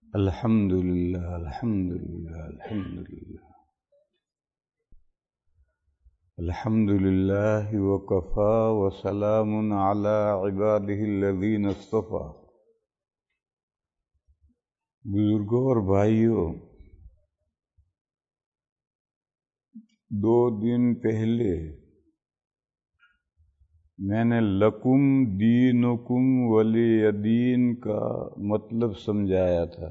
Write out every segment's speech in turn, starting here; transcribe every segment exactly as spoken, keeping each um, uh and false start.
الحمد لله الحمد لله الحمد لله الحمد لله وكفى وسلام على عباده الذين اصطفى. بزرگوں اور بھائیوں، دو دن پہلے میں نے لکم دینکم ولی دین کا مطلب سمجھایا تھا.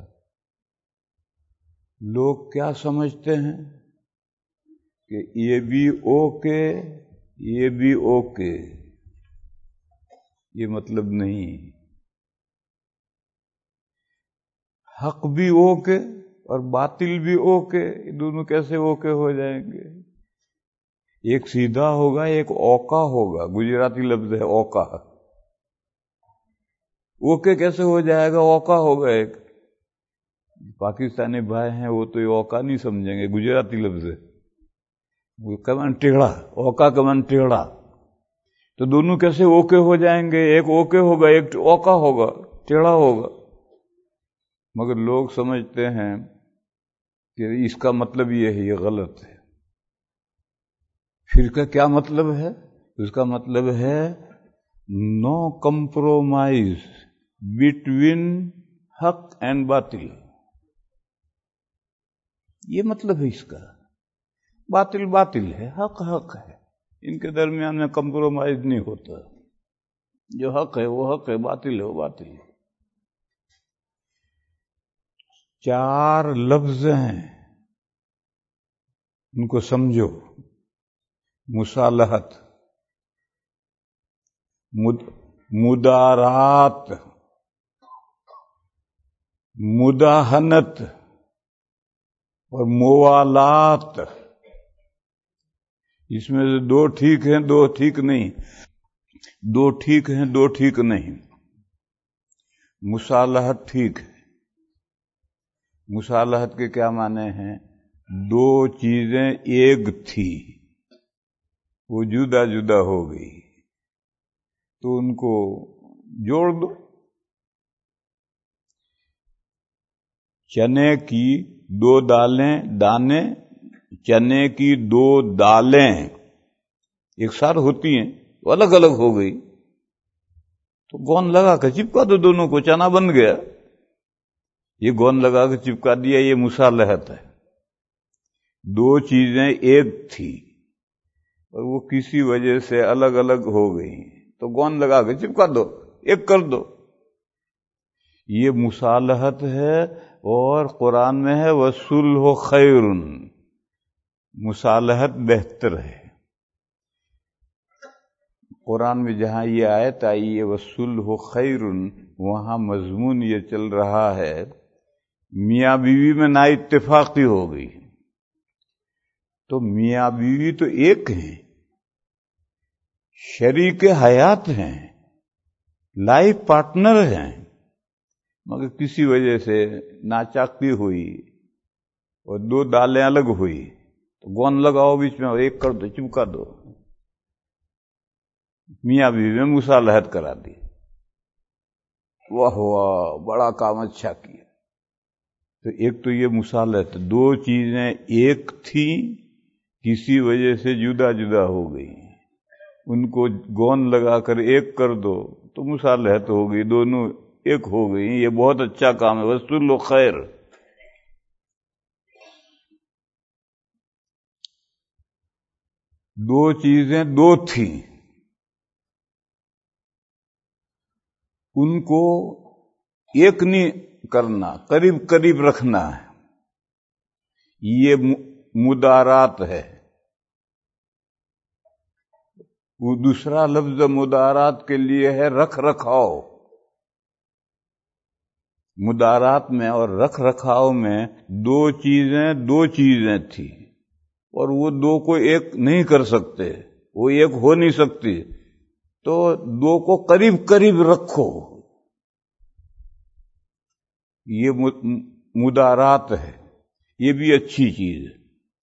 لوگ کیا سمجھتے ہیں کہ یہ بھی اوکے یہ بھی اوکے. یہ مطلب نہیں. حق بھی اوکے اور باطل بھی اوکے. یہ دونوں کیسے اوکے ہو جائیں گے؟ ایک سیدھا ہوگا، ایک اوکا ہوگا. گجراتی لفظ ہے اوکا. اوکے کیسے ہو جائے گا؟ اوکا ہوگا. ایک پاکستانی بھائی ہیں، وہ تو یہ اوکا نہیں سمجھیں گے، گجراتی لفظ ہے. وہ کمن ٹیڑھا، اوکا کمن ٹیڑھا. تو دونوں کیسے اوکے ہو جائیں گے؟ ایک اوکے ہوگا، ایک اوکا ہوگا، ٹیڑھا ہوگا. مگر لوگ سمجھتے ہیں کہ اس کا مطلب یہ ہے. یہ غلط ہے. پھر کا کیا مطلب ہے؟ اس کا مطلب ہے نو کمپرومائز بٹوین حق اینڈ باطل. یہ مطلب ہے اس کا. باطل باطل ہے، حق حق ہے. ان کے درمیان میں کمپرومائز نہیں ہوتا. جو حق ہے وہ حق ہے، باطل ہے وہ باطل ہے. چار لفظ ہیں، ان کو سمجھو. مصالحت، مد مدارات، مداہنت اور موالات. اس میں سے دو ٹھیک ہیں، دو ٹھیک نہیں. دو ٹھیک ہیں، دو ٹھیک نہیں. مصالحت ٹھیک ہے. مصالحت کے کیا معنی ہیں؟ دو چیزیں ایک تھی، وہ جدا جدا ہو گئی، تو ان کو جوڑ دو. چنے کی دو دالیں دانے چنے کی دو دالیں ایک ساتھ ہوتی ہیں، وہ الگ الگ ہو گئی، تو گون لگا کر چپکا دو دونوں کو، چنا بن گیا. یہ گون لگا کے چپکا دیا، یہ مصالحت ہے. دو چیزیں ایک تھی اور وہ کسی وجہ سے الگ الگ ہو گئی، تو گون لگا کے چپکا دو، ایک کر دو. یہ مصالحت ہے. اور قرآن میں ہے وَالصُّلْحُ خَيْرٌ. مصالحت بہتر ہے. قرآن میں جہاں یہ آیت آئی ہے وَالصُّلْحُ خَيْرٌ، وہاں مضمون یہ چل رہا ہے میاں بیوی میں نا اتفاقی ہو گئی. تو میاں بیوی تو ایک ہیں، شریک حیات ہیں، لائف پارٹنر ہیں، مگر کسی وجہ سے ناچاکی ہوئی اور دو دالیں الگ ہوئی، تو گون لگاؤ بیچ میں اور ایک کر دو، چپکا دو. میاں بیوی میں مصالحت کرا دی. واہ واہ، بڑا کام اچھا کیا. تو ایک تو یہ مصالحت، دو چیزیں ایک تھیں، کسی وجہ سے جدا جدا ہو گئی، ان کو گون لگا کر ایک کر دو تو مصالحت ہو گئی، دونوں ایک ہو گئی. یہ بہت اچھا کام ہے. وَالصُّلْحُ خیر. دو چیزیں دو تھیں، ان کو ایک نہیں کرنا، قریب قریب رکھنا ہے. یہ مدارات ہے. وہ دوسرا لفظ مدارات کے لیے ہے رکھ رکھاؤ. مدارات میں اور رکھ رکھاؤ میں دو چیزیں دو چیزیں تھی، اور وہ دو کو ایک نہیں کر سکتے، وہ ایک ہو نہیں سکتی، تو دو کو قریب قریب رکھو. یہ مدارات ہے. یہ بھی اچھی چیز ہے.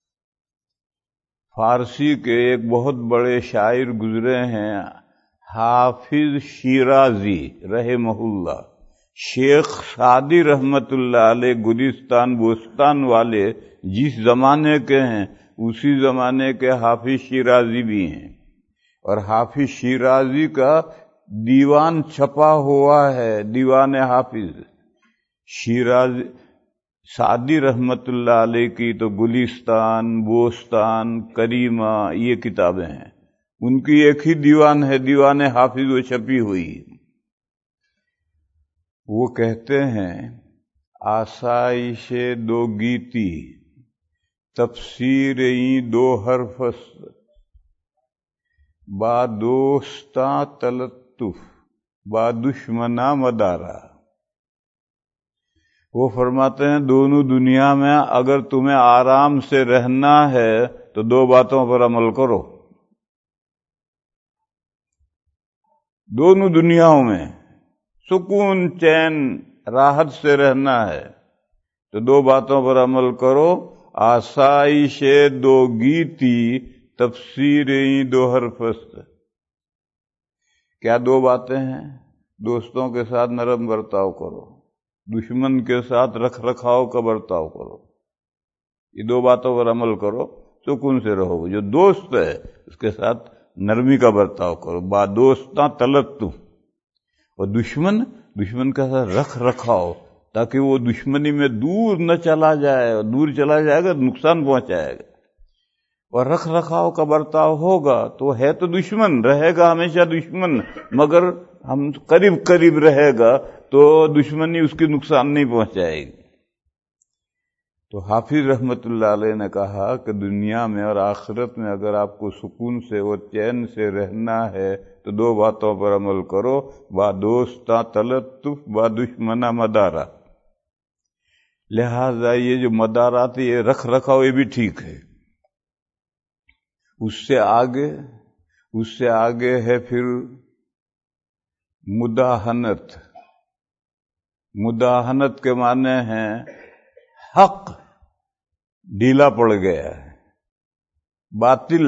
فارسی کے ایک بہت بڑے شاعر گزرے ہیں، حافظ شیرازی رحمہ اللہ. شیخ سعدی رحمت اللہ علیہ گلستان بوستان والے جس زمانے کے ہیں اسی زمانے کے حافظ شیرازی بھی ہیں، اور حافظ شیرازی کا دیوان چھپا ہوا ہے، دیوان حافظ شیرازی سعدی رحمت اللہ علیہ کی تو گلستان بوستان کریمہ یہ کتابیں ہیں، ان کی ایک ہی دیوان ہے، دیوان حافظ، وہ چھپی ہوئی۔ وہ کہتے ہیں آسائش دو گیتی تفسیر این دو حرفس با دوستاں تلطف با دشمنا مدارا۔ وہ فرماتے ہیں دونوں دنیا میں اگر تمہیں آرام سے رہنا ہے تو دو باتوں پر عمل کرو، دونوں دنیاوں میں سکون چین راحت سے رہنا ہے تو دو باتوں پر عمل کرو، آسائش دو گیتی تفسیر دو حرفست۔ کیا دو باتیں ہیں؟ دوستوں کے ساتھ نرم برتاؤ کرو، دشمن کے ساتھ رکھ رکھاؤ کا برتاؤ کرو، یہ دو باتوں پر عمل کرو، سکون سے رہو۔ جو دوست ہے اس کے ساتھ نرمی کا برتاؤ کرو، با دوستاں تلطف، اور دشمن دشمن کا ساتھ رکھ رکھاؤ تاکہ وہ دشمنی میں دور نہ چلا جائے، اور دور چلا جائے گا نقصان پہنچائے گا، اور رکھ رکھاؤ کا برتاؤ ہوگا تو ہے تو دشمن، رہے گا ہمیشہ دشمن، مگر ہم قریب قریب رہے گا تو دشمنی اس کی نقصان نہیں پہنچائے گی۔ تو حافظ رحمت اللہ علیہ نے کہا کہ دنیا میں اور آخرت میں اگر آپ کو سکون سے اور چین سے رہنا ہے تو دو باتوں پر عمل کرو، با دوستاں تلطف با دشمنا مدارا۔ لہذا یہ جو مدارات یہ رکھ رکھاؤ یہ بھی ٹھیک ہے۔ اس سے آگے اس سے آگے ہے پھر مداہنت۔ مداہنت کے معنی ہیں حق ڈھیلا پڑ گیا ہے، باطل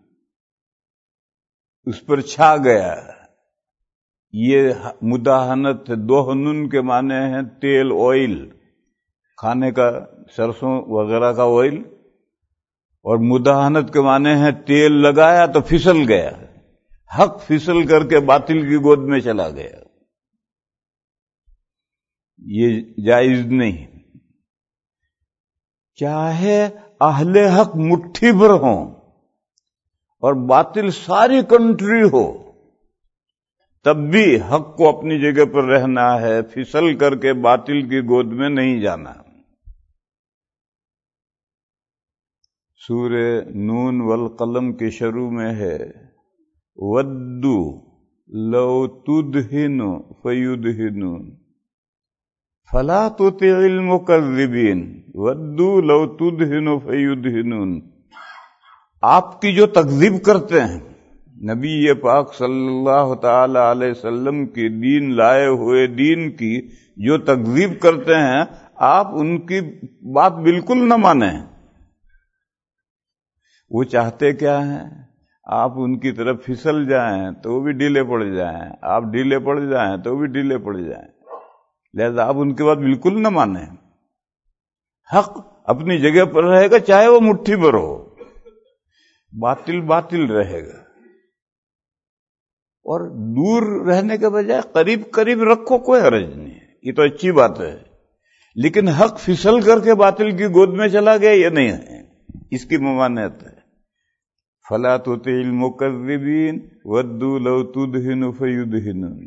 اس پر چھا گیا ہے، یہ مداہنت۔ دوہنن کے معنی ہیں تیل، آئل، کھانے کا سرسوں وغیرہ کا آئل، اور مداہنت کے معنی ہیں تیل لگایا تو پھسل گیا، حق پھسل کر کے باطل کی گود میں چلا گیا، یہ جائز نہیں۔ چاہے اہل حق مٹھی بھر ہوں اور باطل ساری کنٹری ہو، تب بھی حق کو اپنی جگہ پر رہنا ہے، پھسل کر کے باطل کی گود میں نہیں جانا۔ سورہ نون والقلم کے شروع میں ہے ودو لو تدہن فیدہنون فلا تطع المکذبین ودو لو تدہن فیدہنون۔ آپ کی جو تکذیب کرتے ہیں، نبی پاک صلی اللہ تعالی علیہ وسلم کی دین لائے ہوئے دین کی جو تکذیب کرتے ہیں، آپ ان کی بات بالکل نہ مانیں۔ وہ چاہتے کیا ہیں؟ آپ ان کی طرف پھسل جائیں تو وہ بھی ڈھیلے پڑ جائیں، آپ ڈھیلے پڑ جائیں تو وہ بھی ڈھیلے پڑ جائیں، لہذا آپ ان کی بات بالکل نہ مانیں۔ حق اپنی جگہ پر رہے گا، چاہے وہ مٹھی بھر ہو، باطل باطل رہے گا۔ اور دور رہنے کے بجائے قریب قریب رکھو، کوئی حرج نہیں ہے، یہ تو اچھی بات ہے، لیکن حق پھسل کر کے باطل کی گود میں چلا گیا یہ نہیں ہے، اس کی ممانعت ہے۔ فلا تطع المکذبین ودوا لو تدہن فیدہنون۔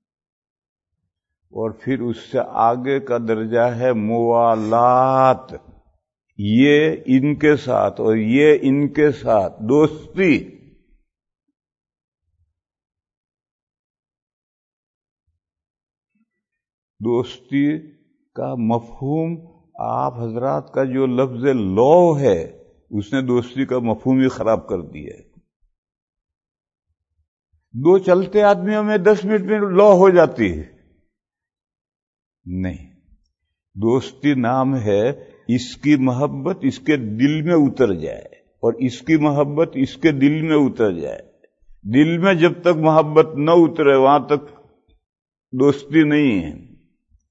اور پھر اس سے آگے کا درجہ ہے موالات، یہ ان کے ساتھ اور یہ ان کے ساتھ دوستی۔ دوستی کا مفہوم آپ حضرات کا جو لفظ لو ہے اس نے دوستی کا مفہوم ہی خراب کر دیا ہے۔ دو چلتے آدمیوں میں دس منٹ میں لو ہو جاتی ہے، نہیں، دوستی نام ہے اس کی محبت اس کے دل میں اتر جائے اور اس کی محبت اس کے دل میں اتر جائے۔ دل میں جب تک محبت نہ اترے وہاں تک دوستی نہیں ہے۔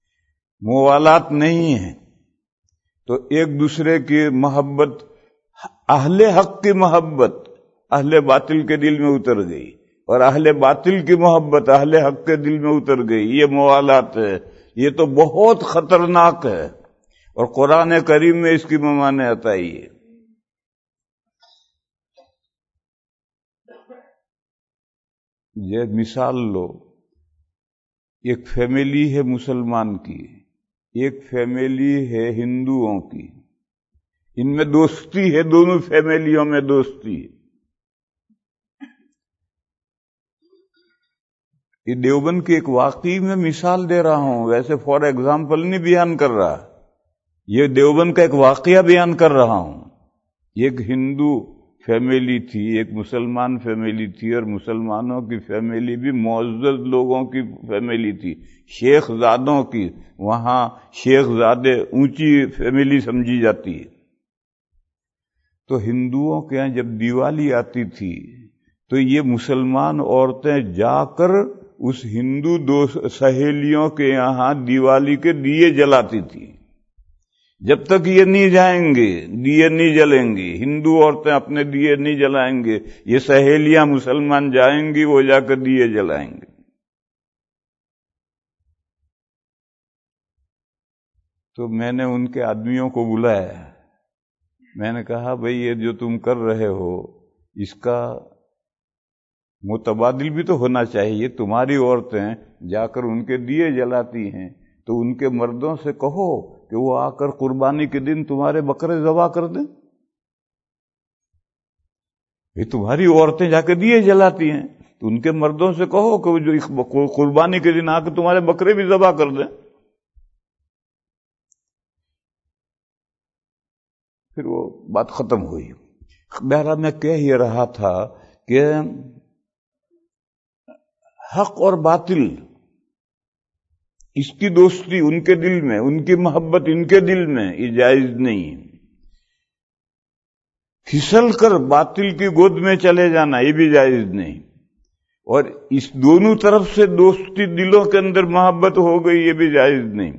موالات نہیں ہے، تو ایک دوسرے کی محبت، اہل حق کی محبت اہل باطل کے دل میں اتر گئی، اور اہل باطل کی محبت اہل حق کے دل میں اتر گئی، یہ موالات ہے، یہ تو بہت خطرناک ہے، اور قرآن کریم میں اس کی ممانعت آئی ہے۔ یہ مثال لو، ایک فیملی ہے مسلمان کی، ایک فیملی ہے ہندوؤں کی، ان میں دوستی ہے، دونوں فیملیوں میں دوستی ہے۔ یہ دیوبند کی ایک واقعی میں مثال دے رہا ہوں، ویسے فار ایگزامپل نہیں بیان کر رہا، یہ دیوبند کا ایک واقعہ بیان کر رہا ہوں۔ ایک ہندو فیملی تھی، ایک مسلمان فیملی تھی، اور مسلمانوں کی فیملی بھی معزز لوگوں کی فیملی تھی، شیخ زادوں کی، وہاں شیخ زادے اونچی فیملی سمجھی جاتی ہے۔ تو ہندوؤں کے یہاں جب دیوالی آتی تھی تو یہ مسلمان عورتیں جا کر اس ہندو دوست سہیلیوں کے یہاں دیوالی کے دیے جلاتی تھی۔ جب تک یہ نہیں جائیں گے دیے نہیں جلیں گی، ہندو عورتیں اپنے دیے نہیں جلائیں گے، یہ سہیلیاں مسلمان جائیں گی، وہ جا کر دیے جلائیں گے۔ تو میں نے ان کے آدمیوں کو بلایا، میں نے کہا بھئی یہ جو تم کر رہے ہو اس کا متبادل بھی تو ہونا چاہیے، تمہاری عورتیں جا کر ان کے دیے جلاتی ہیں تو ان کے مردوں سے کہو کہ وہ آ کر قربانی کے دن تمہارے بکرے ذبح کر دیں۔ یہ تمہاری عورتیں جا کے دیے جلاتی ہیں تو ان کے مردوں سے کہو کہ وہ جو قربانی کے دن آ کے تمہارے بکرے بھی ذبح کر دیں۔ پھر وہ بات ختم ہوئی۔ بہرحال میں کہہ ہی رہا تھا کہ حق اور باطل، اس کی دوستی ان کے دل میں، ان کی محبت ان کے دل میں، یہ جائز نہیں۔ پھسل کر باطل کی گود میں چلے جانا یہ بھی جائز نہیں، اور اس دونوں طرف سے دوستی، دلوں کے اندر محبت ہو گئی یہ بھی جائز نہیں۔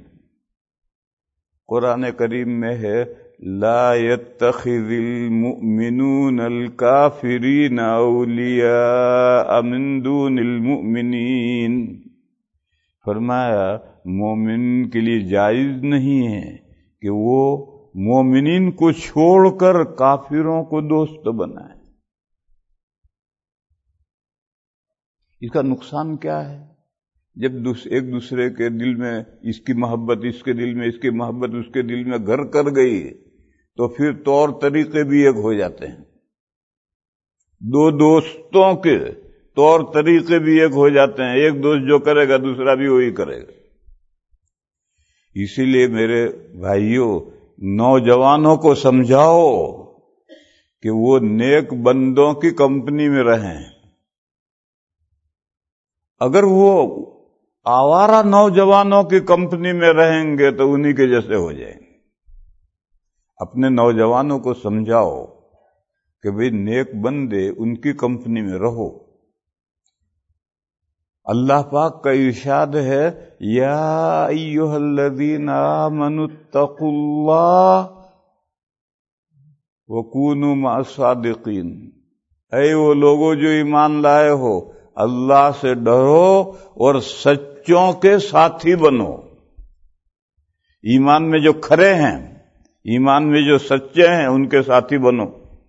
قرآن کریم میں ہے لا يتخذ المؤمنون الكافرین اولیاء من دون المؤمنین، فرمایا مومن کے لیے جائز نہیں ہے کہ وہ مومنین کو چھوڑ کر کافروں کو دوست بنائے۔ اس کا نقصان کیا ہے؟ جب ایک دوسرے کے دل میں اس کی محبت اس کے دل میں، اس کی محبت اس کے دل میں گھر کر گئی تو پھر طور طریقے بھی ایک ہو جاتے ہیں، دو دوستوں کے طور طریقے بھی ایک ہو جاتے ہیں، ایک دوست جو کرے گا دوسرا بھی وہی کرے گا۔ اسی لیے میرے بھائیوں، نوجوانوں کو سمجھاؤ کہ وہ نیک بندوں کی کمپنی میں رہیں۔ اگر وہ آوارہ نوجوانوں کی کمپنی میں رہیں گے تو انہی کے جیسے ہو جائیں گے۔ اپنے نوجوانوں کو سمجھاؤ کہ بھئی نیک بندے ان کی کمپنی میں رہو۔ اللہ پاک کا ارشاد ہے یا ایھا الذین آمنوا اتقوا اللہ وکونوا مع الصادقین، اے وہ لوگوں جو ایمان لائے ہو، اللہ سے ڈرو اور سچوں کے ساتھی بنو۔ ایمان میں جو کھرے ہیں، ایمان میں جو سچے ہیں ان کے ساتھی بنو۔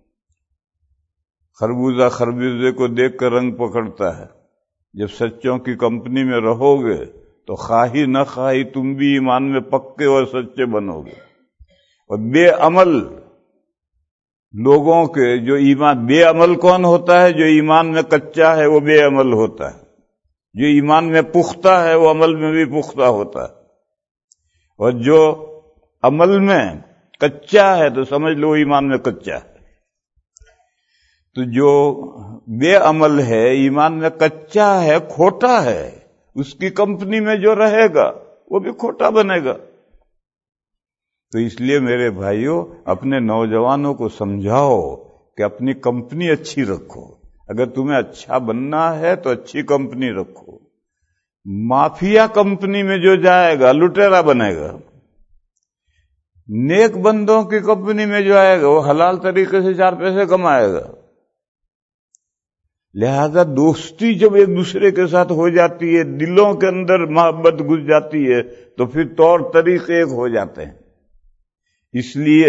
خربوزہ خربوزے کو دیکھ کر رنگ پکڑتا ہے، جب سچوں کی کمپنی میں رہو گے تو خواہی نہ خواہی تم بھی ایمان میں پکے اور سچے بنو گے۔ اور بے عمل لوگوں کے جو ایمان، بے عمل کون ہوتا ہے؟ جو ایمان میں کچا ہے وہ بے عمل ہوتا ہے، جو ایمان میں پختہ ہے وہ عمل میں بھی پختہ ہوتا ہے، اور جو عمل میں کچا ہے تو سمجھ لو ایمان میں کچا ہے۔ تو جو بے عمل ہے، ایمان میں کچا ہے، کھوٹا ہے، اس کی کمپنی میں جو رہے گا وہ بھی کھوٹا بنے گا۔ تو اس لیے میرے بھائیوں، اپنے نوجوانوں کو سمجھاؤ کہ اپنی کمپنی اچھی رکھو۔ اگر تمہیں اچھا بننا ہے تو اچھی کمپنی رکھو، माफिया कंपनी में जो जाएगा लुटेरा बनेगा, नेक बंदों की कंपनी में जो आएगा वो हलाल तरीके से चार पैसे कमाएगा। लिहाजा दोस्ती जब एक दूसरे के साथ हो जाती है, दिलों के अंदर मोहब्बत घुस जाती है, तो फिर तौर तरीके एक हो जाते हैं। इसलिए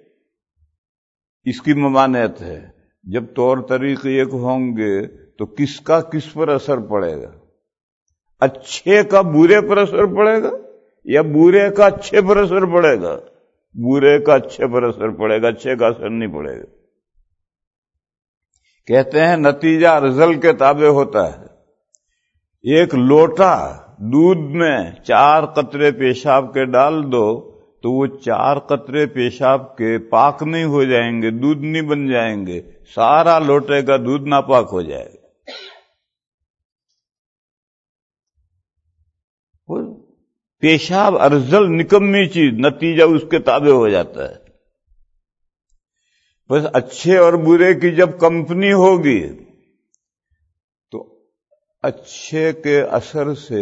इसकी ममानियत है, जब तौर तरीके एक होंगे तो किसका किस पर असर पड़ेगा? अच्छे का बुरे पर असर पड़ेगा या बुरे का अच्छे पर असर पड़ेगा? बुरे का अच्छे पर असर पड़ेगा, अच्छे का असर नहीं पड़ेगा। कहते हैं नतीजा रिजल्ट के ताबे होता है। एक लोटा दूध में चार कतरे पेशाब के डाल दो तो वो चार कतरे पेशाब के पाक नहीं हो जाएंगे, दूध नहीं बन जाएंगे, सारा लोटे का दूध नापाक हो जाएगा। पेशाब अर्जल निकम्मी चीज, नतीजा उसके ताबे हो जाता है। बस अच्छे और बुरे की जब कंपनी होगी तो अच्छे के असर से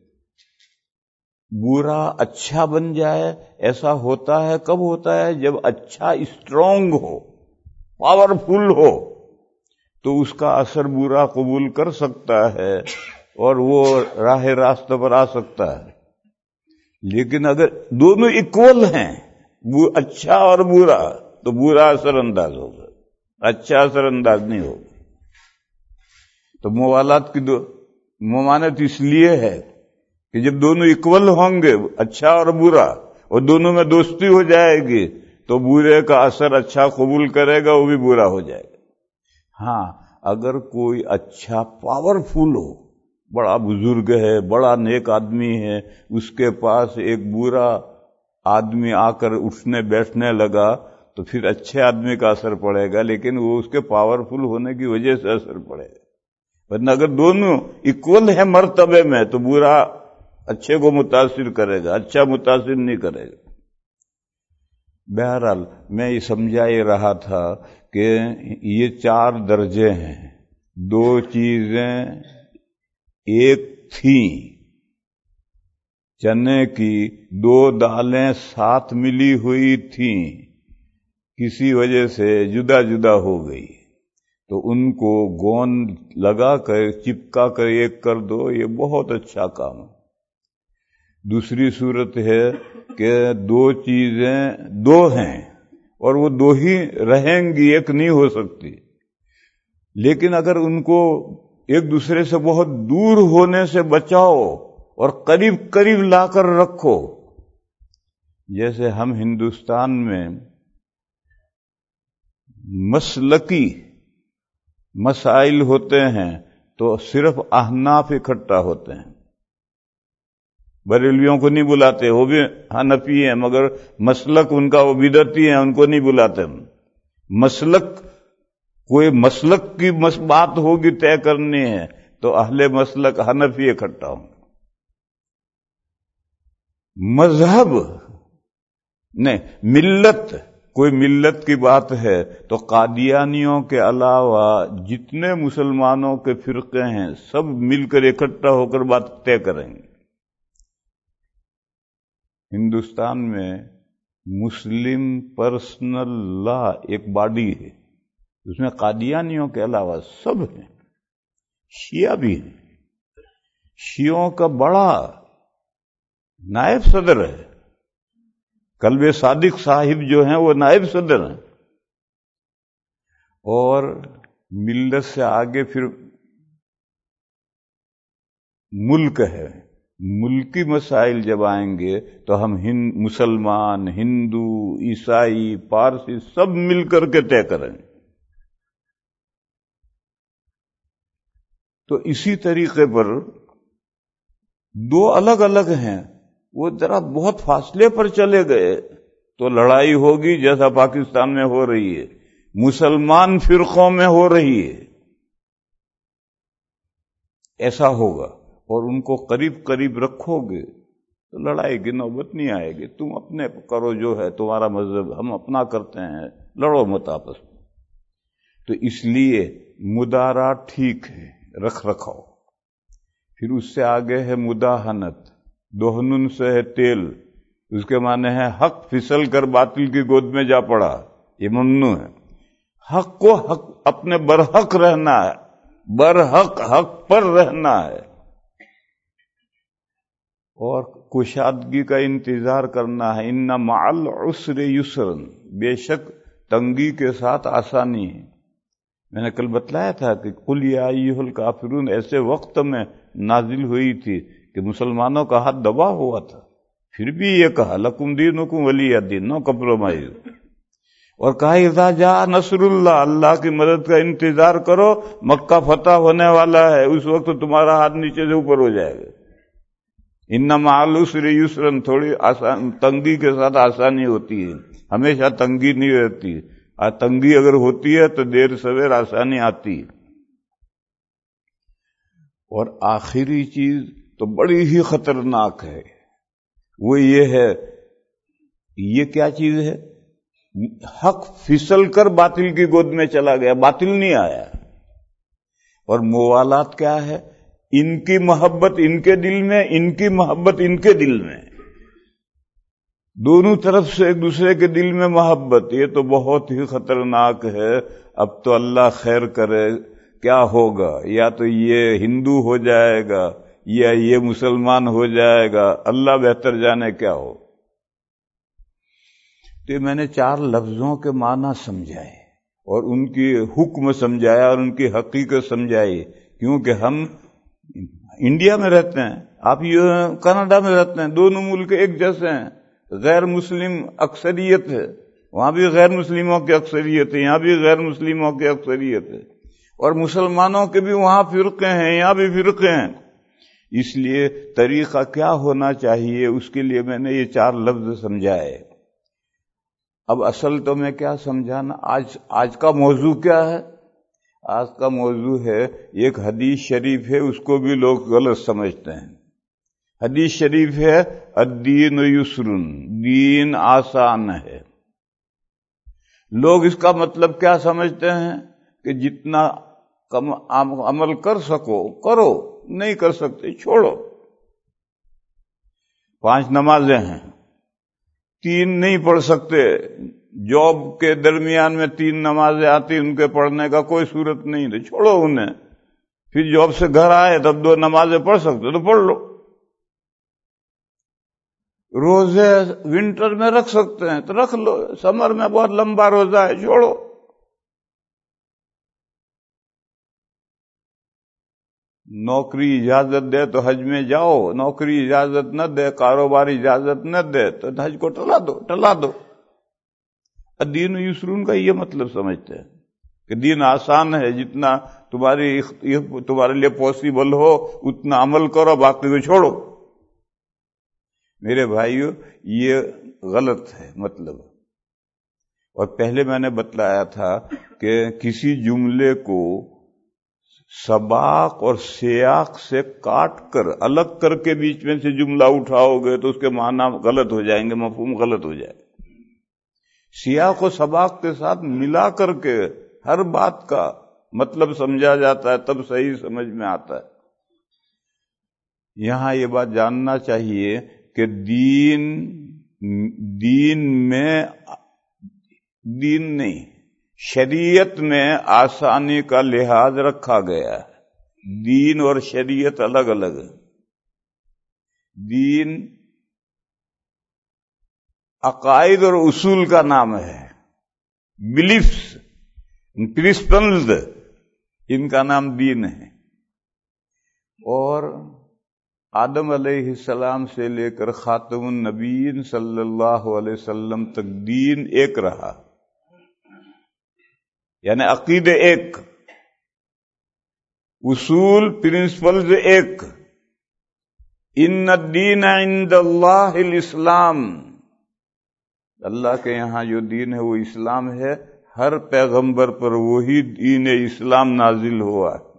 बुरा अच्छा बन जाए। ऐसा होता है, कब होता है? जब अच्छा स्ट्रांग हो, पावरफुल हो, तो उसका असर बुरा कबूल कर सकता है और वो राह रास्ते पर आ सकता है। लेकिन अगर दोनों इक्वल हैं, वो अच्छा और बुरा, तो बुरा असर अंदाज होगा, अच्छा असर अंदाज नहीं होगा। तो मुवालात की दो ममानत इसलिए है कि जब दोनों इक्वल होंगे, अच्छा और बुरा, और दोनों में दोस्ती हो जाएगी, तो बुरे का असर अच्छा कबूल करेगा, वो भी बुरा हो जाएगा। हाँ, अगर कोई अच्छा पावरफुल हो, बड़ा बुजुर्ग है, बड़ा नेक आदमी है, उसके पास एक बुरा आदमी आकर उठने बैठने लगा, तो फिर अच्छे आदमी का असर पड़ेगा, लेकिन वो उसके पावरफुल होने की वजह से असर पड़ेगा। वरना अगर दोनों इक्वल है मर्तबे में, तो बुरा अच्छे को मुतासिर करेगा, अच्छा मुतासिर नहीं करेगा। बहरहाल मैं ये समझा ही रहा था कि ये चार दर्जे हैं। दो चीजें एक थी, चने की दो दालें साथ मिली हुई थीं, किसी वजह से जुदा जुदा हो गई, तो उनको गोंद लगा कर चिपका कर एक कर दो, ये बहुत अच्छा काम है। दूसरी सूरत है कि दो चीजें दो हैं और वो दो ही रहेंगी, एक नहीं हो सकती। लेकिन अगर उनको एक दूसरे से बहुत दूर होने से बचाओ और करीब करीब लाकर रखो, जैसे हम हिंदुस्तान में मसलकी मसाइल होते हैं तो सिर्फ अहनाफ इकट्ठा होते हैं, बरेलियों को नहीं बुलाते, वो भी हनफी हैं मगर मसलक उनका वो बिदती है, उनको नहीं बुलाते हम। मसलक, कोई मसलक की मस बात होगी तय करनी है तो अहले मसलक हनफी इकट्ठा होंगे। मजहब नहीं, मिल्लत, कोई मिल्लत की बात है तो कादियानियों के अलावा जितने मुसलमानों के फिरके हैं सब मिलकर इकट्ठा होकर बात तय करेंगे। हिंदुस्तान में मुस्लिम पर्सनल लॉ एक बॉडी है, उसमें कादियानियों के अलावा सब हैं, शिया भी हैं। शियों का बड़ा नायब सदर है, कल्बे सादिक साहिब जो हैं वो नायब सदर हैं। और मिल्लत से आगे फिर मुल्क है, मुल्की मसाइल जब आएंगे तो हम हिंद मुसलमान, हिंदू, ईसाई, पारसी सब मिलकर के तय करेंगे। तो इसी तरीके पर दो अलग अलग हैं, वो जरा बहुत फासले पर चले गए तो लड़ाई होगी, जैसा पाकिस्तान में हो रही है, मुसलमान फिरकों में हो रही है, ऐसा होगा। और उनको करीब करीब रखोगे तो लड़ाई की नौबत नहीं आएगी। तुम अपने करो जो है तुम्हारा मजहब, हम अपना करते हैं, लड़ो मत आपस में। तो इसलिए मुदारा ठीक है, रख रखाव। پھر اس سے آگے ہے مداہنت، دوہنن سے ہے تیل، اس کے معنی ہے حق پھسل کر باطل کی گود میں جا پڑا، یہ ممنوع ہے۔ حق کو حق اپنے برحق رہنا ہے، برحق حق پر رہنا ہے، اور کشادگی کا انتظار کرنا ہے۔ ان مع العسر یسرا، بے شک تنگی کے ساتھ آسانی ہے۔ میں نے کل بتلایا تھا کہ قل یا ایھا الکافرون ایسے وقت میں نازل ہوئی تھی کہ مسلمانوں کا ہاتھ دبا ہوا تھا، پھر بھی یہ کہا لکم دینکم ولی دین، نو کمپرومائز، اور کہا اذا جاء نصر اللہ، اللہ کی مدد کا انتظار کرو، مکہ فتح ہونے والا ہے، اس وقت تمہارا ہاتھ نیچے سے اوپر ہو جائے گا۔ ان مع العسر یسرا، تھوڑی آسان تنگی کے ساتھ آسانی ہوتی ہے، ہمیشہ تنگی نہیں رہتی، تنگی اگر ہوتی ہے تو دیر سویر آسانی آتی ہے۔ اور آخری چیز تو بڑی ہی خطرناک ہے، وہ یہ ہے، یہ کیا چیز ہے؟ حق پھسل کر باطل کی گود میں چلا گیا، باطل نہیں آیا۔ اور موالات کیا ہے؟ ان کی محبت ان کے دل میں، ان کی محبت ان کے دل میں، دونوں طرف سے ایک دوسرے کے دل میں محبت، یہ تو بہت ہی خطرناک ہے۔ اب تو اللہ خیر کرے، کیا ہوگا؟ یا تو یہ ہندو ہو جائے گا یا یہ مسلمان ہو جائے گا، اللہ بہتر جانے کیا ہو۔ تو میں نے چار لفظوں کے معنی سمجھائے اور ان کی حکم سمجھایا اور ان کی حقیقت سمجھائی، کیونکہ ہم انڈیا میں رہتے ہیں، آپ یہ کینیڈا میں رہتے ہیں، دونوں ملک ایک جیسے ہیں، غیر مسلم اکثریت ہے، وہاں بھی غیر مسلموں کی اکثریت ہے، یہاں بھی غیر مسلموں کی اکثریت ہے، اور مسلمانوں کے بھی وہاں فرقے ہیں، یہاں بھی فرقے ہیں۔ اس لیے طریقہ کیا ہونا چاہیے، اس کے لیے میں نے یہ چار لفظ سمجھائے۔ اب اصل تو میں کیا سمجھانا، آج آج کا موضوع کیا ہے؟ آج کا موضوع ہے، ایک حدیث شریف ہے، اس کو بھی لوگ غلط سمجھتے ہیں۔ حدیث شریف ہے الدین یسر، دین آسان ہے۔ لوگ اس کا مطلب کیا سمجھتے ہیں کہ جتنا کم عمل کر سکو کرو، نہیں کر سکتے چھوڑو۔ پانچ نمازیں ہیں، تین نہیں پڑھ سکتے، جاب کے درمیان میں تین نمازیں آتی، ان کے پڑھنے کا کوئی صورت نہیں ہے، چھوڑو انہیں۔ پھر جاب سے گھر آئے تب دو نمازیں پڑھ سکتے تو پڑھ لو۔ روزے ونٹر میں رکھ سکتے ہیں تو رکھ لو، سمر میں بہت لمبا روزہ ہے، چھوڑو۔ نوکری اجازت دے تو حج میں جاؤ، نوکری اجازت نہ دے، کاروبار اجازت نہ دے تو حج کو ٹلا دو ٹلا دو۔ دین یسرون کا یہ مطلب سمجھتے ہیں کہ دین آسان ہے، جتنا تمہاری تمہارے لیے پاسبل ہو اتنا عمل کرو، باقی کو چھوڑو۔ میرے بھائیو، یہ غلط ہے مطلب۔ اور پہلے میں نے بتلایا تھا کہ کسی جملے کو سباق اور سیاق سے کاٹ کر الگ کر کے بیچ میں سے جملہ اٹھاؤ گے تو اس کے معنی غلط ہو جائیں گے، مفہوم غلط ہو جائے گا۔ سیاق و سباق کے ساتھ ملا کر کے ہر بات کا مطلب سمجھا جاتا ہے، تب صحیح سمجھ میں آتا ہے۔ یہاں یہ بات جاننا چاہیے کہ دین دین میں دین نہیں، شریعت میں آسانی کا لحاظ رکھا گیا ہے۔ دین اور شریعت الگ الگ ہے۔ دین عقائد اور اصول کا نام ہے، بلیفس، پرنسپلز، ان کا نام دین ہے۔ اور آدم علیہ السلام سے لے کر خاتم النبیین صلی اللہ علیہ وسلم تک دین ایک رہا، یعنی عقیدے ایک، اصول پرنسپلز ایک۔ ان الدین عند اللہ الاسلام، اللہ کے یہاں جو دین ہے وہ اسلام ہے، ہر پیغمبر پر وہی دین اسلام نازل ہوا ہے۔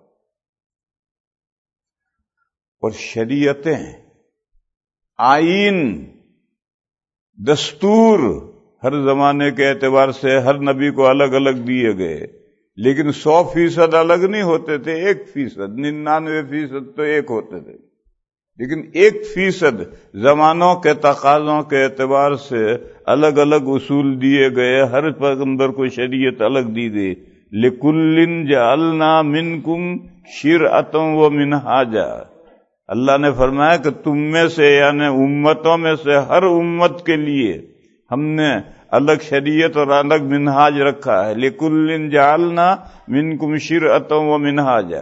اور شریعتیں، آئین، دستور ہر زمانے کے اعتبار سے ہر نبی کو الگ الگ دیے گئے، لیکن سو فیصد الگ نہیں ہوتے تھے، ایک فیصد، ننانوے فیصد تو ایک ہوتے تھے، لیکن ایک فیصد زمانوں کے تقاضوں کے اعتبار سے الگ الگ اصول دیے گئے، ہر پیغمبر کو شریعت الگ دی گئی۔ لِكُلٍّ جَعَلْنَا مِنْكُمْ شِرْعَةً وَمِنْهَاجًا، اللہ نے فرمایا کہ تم میں سے یعنی امتوں میں سے ہر امت کے لیے ہم نے الگ شریعت اور الگ منہاج رکھا ہے۔ لِكُلٍّ جَعَلْنَا مِنْكُمْ شِرْعَةً وَمِنْهَاجًا،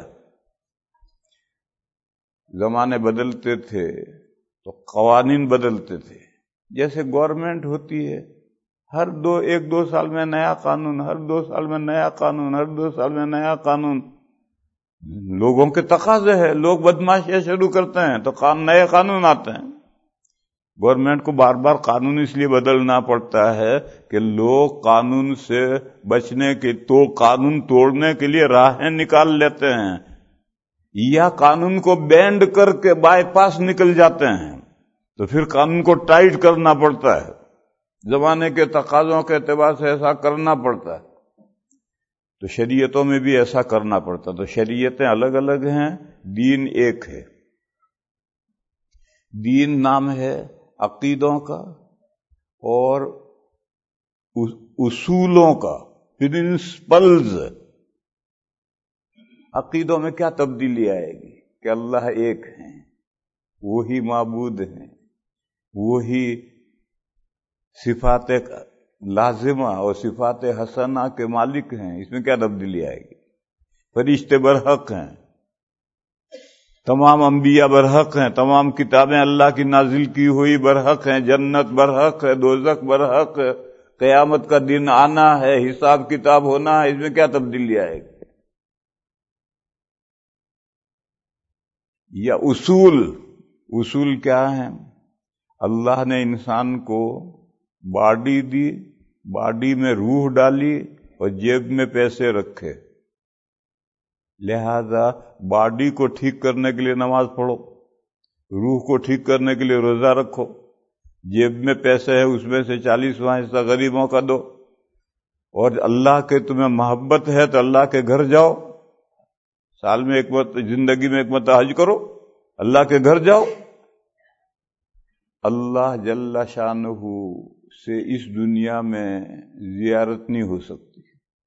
زمانے بدلتے تھے تو قوانین بدلتے تھے، جیسے گورنمنٹ ہوتی ہے، ہر دو ایک دو سال میں نیا قانون، ہر دو سال میں نیا قانون، ہر دو سال میں نیا قانون، لوگوں کے تقاضے ہیں، لوگ بدماشیاں شروع کرتے ہیں تو قانون نئے قانون آتے ہیں۔ گورنمنٹ کو بار بار قانون اس لیے بدلنا پڑتا ہے کہ لوگ قانون سے بچنے کے تو قانون توڑنے کے لیے راہیں نکال لیتے ہیں، یا قانون کو بینڈ کر کے بائی پاس نکل جاتے ہیں، تو پھر قانون کو ٹائٹ کرنا پڑتا ہے، زمانے کے تقاضوں کے اعتبار سے ایسا کرنا پڑتا ہے۔ تو شریعتوں میں بھی ایسا کرنا پڑتا، تو شریعتیں الگ الگ ہیں، دین ایک ہے۔ دین نام ہے عقیدوں کا اور اصولوں کا، پرنسپلز۔ عقیدوں میں کیا تبدیلی آئے گی کہ اللہ ایک ہے، وہی معبود ہیں، وہی صفات لازمہ اور صفات حسنہ کے مالک ہیں، اس میں کیا تبدیلی آئے گی؟ فرشتے برحق ہیں، تمام انبیاء برحق ہیں، تمام کتابیں اللہ کی نازل کی ہوئی برحق ہیں، جنت برحق ہے، دوزخ برحق ہے، قیامت کا دن آنا ہے، حساب کتاب ہونا ہے، اس میں کیا تبدیلی آئے گی؟ یا اصول، اصول کیا ہیں؟ اللہ نے انسان کو باڈی دی، باڈی میں روح ڈالی اور جیب میں پیسے رکھے، لہذا باڈی کو ٹھیک کرنے کے لیے نماز پڑھو، روح کو ٹھیک کرنے کے لیے روزہ رکھو، جیب میں پیسے ہے اس میں سے چالیسواں حصہ غریبوں کا دو، اور اللہ کے تمہیں محبت ہے تو اللہ کے گھر جاؤ، سال میں ایک مرتبہ، زندگی میں ایک مرتبہ حج کرو، اللہ کے گھر جاؤ۔ اللہ جل شانہ سے اس دنیا میں زیارت نہیں ہو سکتی،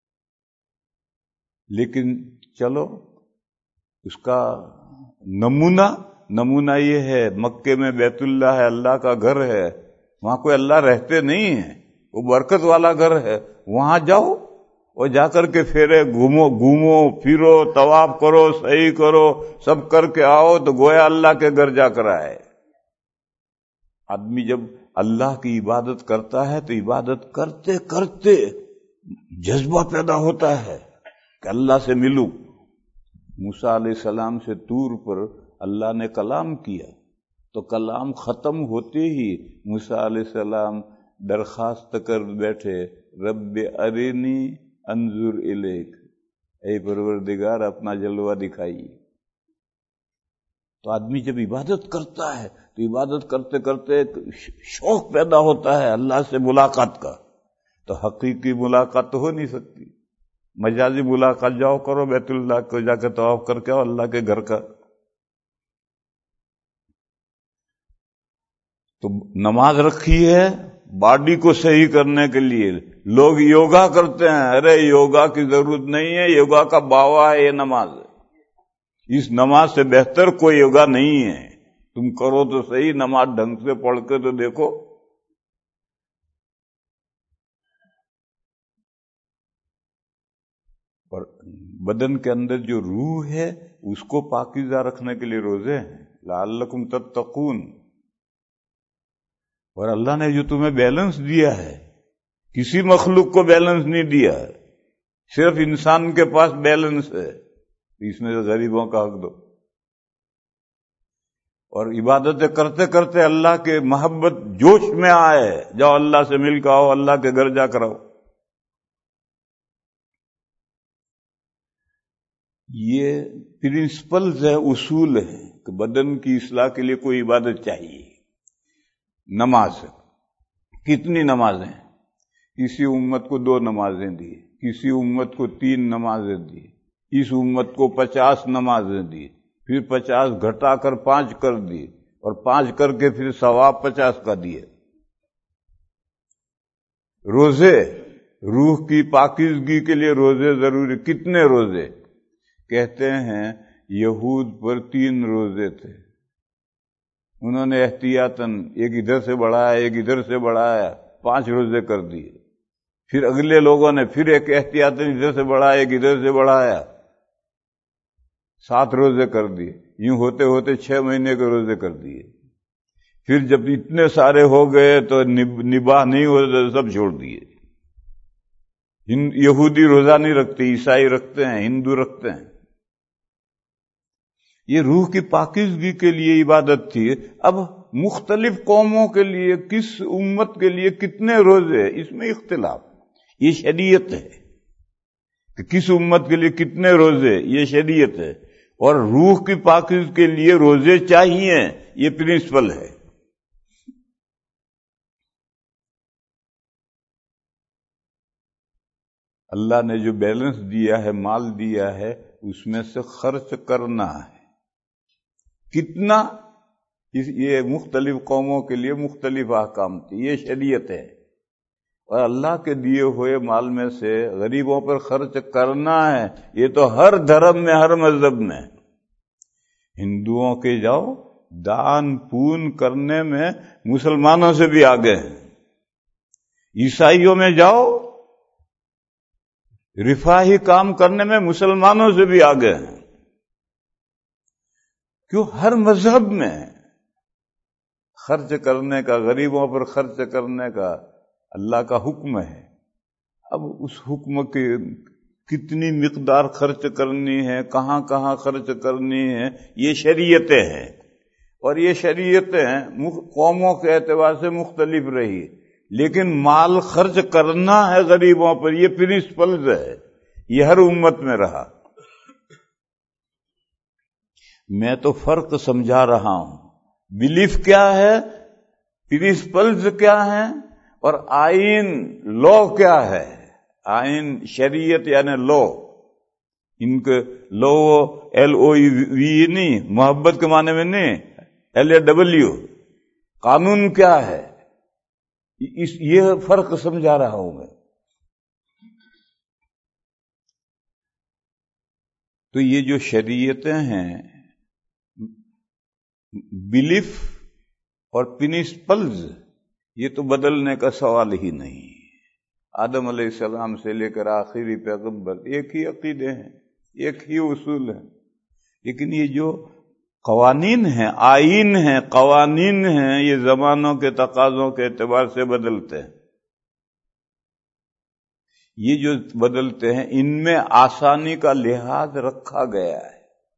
لیکن چلو اس کا نمونہ نمونہ یہ ہے، مکے میں بیت اللہ ہے، اللہ کا گھر ہے، وہاں کوئی اللہ رہتے نہیں ہیں، وہ برکت والا گھر ہے، وہاں جاؤ اور جا کر کے پھیرے گھومو گھومو پھرو، طواف کرو، سعی کرو، سب کر کے آؤ تو گویا اللہ کے گھر جا کر آئے۔ آدمی جب اللہ کی عبادت کرتا ہے تو عبادت کرتے کرتے جذبہ پیدا ہوتا ہے کہ اللہ سے ملوں۔ موسیٰ علیہ السلام سے طور پر اللہ نے کلام کیا، تو کلام ختم ہوتے ہی موسیٰ علیہ السلام درخواست کر بیٹھے، رب ارنی انظر الیک، اے پروردگار اپنا جلوہ دکھائیے۔ تو آدمی جب عبادت کرتا ہے تو عبادت کرتے کرتے ایک شوق پیدا ہوتا ہے اللہ سے ملاقات کا، تو حقیقی ملاقات تو ہو نہیں سکتی، مجازی ملاقات جاؤ کرو، بیت اللہ کو جا کے طواف کر کے آؤ، اللہ کے گھر کا۔ تو نماز رکھی ہے باڈی کو صحیح کرنے کے لیے، لوگ یوگا کرتے ہیں، ارے یوگا کی ضرورت نہیں ہے، یوگا کا باوا ہے یہ نماز، اس نماز سے بہتر کوئی یوگا نہیں ہے، تم کرو تو صحیح، نماز ڈھنگ سے پڑھ کے تو دیکھو۔ اور بدن کے اندر جو روح ہے اس کو پاکیزہ رکھنے کے لیے روزے ہیں، لعلکم تتقون۔ اور اللہ نے جو تمہیں بیلنس دیا ہے، کسی مخلوق کو بیلنس نہیں دیا، صرف انسان کے پاس بیلنس ہے، اس میں سے غریبوں کا حق دو۔ اور عبادتیں کرتے کرتے اللہ کے محبت جوش میں آئے، جاؤ اللہ سے مل کے آؤ، اللہ کے گھر جا کر آؤ۔ یہ پرنسپلز ہے، اصول ہیں کہ بدن کی اصلاح کے لیے کوئی عبادت چاہیے۔ نماز، کتنی نمازیں؟ किसी उम्मत को दो नमाजें दी, किसी उम्मत को तीन नमाजें दी, इस उम्मत को पचास नमाजें दी, फिर पचास घटाकर पांच कर दी, और पांच करके फिर सवाब पचास का दिए। रोजे, रूह की पाकीज़गी के लिए रोजे जरूरी। कितने रोजे? कहते हैं यहूद पर तीन रोजे थे, उन्होंने एहतियातन एक इधर से बढ़ाया एक इधर से बढ़ाया, पांच रोजे कर दिए। फिर अगले लोगों ने फिर एक एहतियातन इधर से बढ़ाया एक इधर से बढ़ाया, सात रोजे कर दिए। यूं होते होते छह महीने के रोजे कर दिए। फिर जब इतने सारे हो गए तो निबाह नहीं हो रहे, सब छोड़ दिए। यहूदी रोजा नहीं रखते, ईसाई रखते हैं, हिंदू रखते हैं। ये रूह की पाकीज़गी के लिए इबादत थी। अब मुख्तलिफ कौमों के लिए, किस उम्मत के लिए कितने रोजे, इसमें इख्तिलाफ। ये शरीयत है कि किस उम्मत के लिए कितने रोजे, ये शरीयत है। और रूह की पाकीज़गी के लिए रोजे चाहिए, ये प्रिंसिपल है। अल्लाह ने जो बैलेंस दिया है, माल दिया है, उसमें से खर्च करना है। कितना, इस ये मुख्तलिफ कौमों के लिए मुख्तलिफ अहकाम थी, ये शरीयत है। और अल्लाह के दिए हुए माल में से गरीबों पर खर्च करना है, ये तो हर धर्म में, हर मजहब में। हिंदुओं के जाओ, दान पून करने में मुसलमानों से भी आगे हैं। ईसाइयों में जाओ, रिफाही काम करने में मुसलमानों से भी आगे हैं। क्यों? हर मजहब में खर्च करने का, गरीबों पर खर्च करने का अल्लाह का हुक्म है। अब उस हुक्म के कितनी मिकदार खर्च करनी है, कहां कहां खर्च करनी है, ये शरीयतें हैं। और ये शरीयतें कौमों के एतबार से मुख्तलिफ रही, लेकिन माल खर्च करना है गरीबों पर, ये प्रिंसिपल है, ये हर उम्मत में रहा। मैं तो फर्क समझा रहा हूं। बिलीफ क्या है, प्रिंसिपल्स क्या है, और आइन, लॉ क्या है। आइन शरीयत यानी लॉ, इनके लॉ एल ओ वी नहीं, मोहब्बत के माने में नहीं, एल ए डब्ल्यू, कानून क्या है, इस ये फर्क समझा रहा हूं मैं। तो ये जो शरीयतें हैं, बिलीफ और प्रिंसिपल्स, ये तो बदलने का सवाल ही नहीं। आदम अलैहिस्सलाम से लेकर आखिरी पैगंबर एक ही अकीदे हैं, एक ही उसूल है। लेकिन ये जो कवानीन हैं, आइन हैं, कवानीन हैं, ये जमानों के तकाजों के एतबार से बदलते हैं। ये जो बदलते हैं, इनमें आसानी का लिहाज रखा गया है।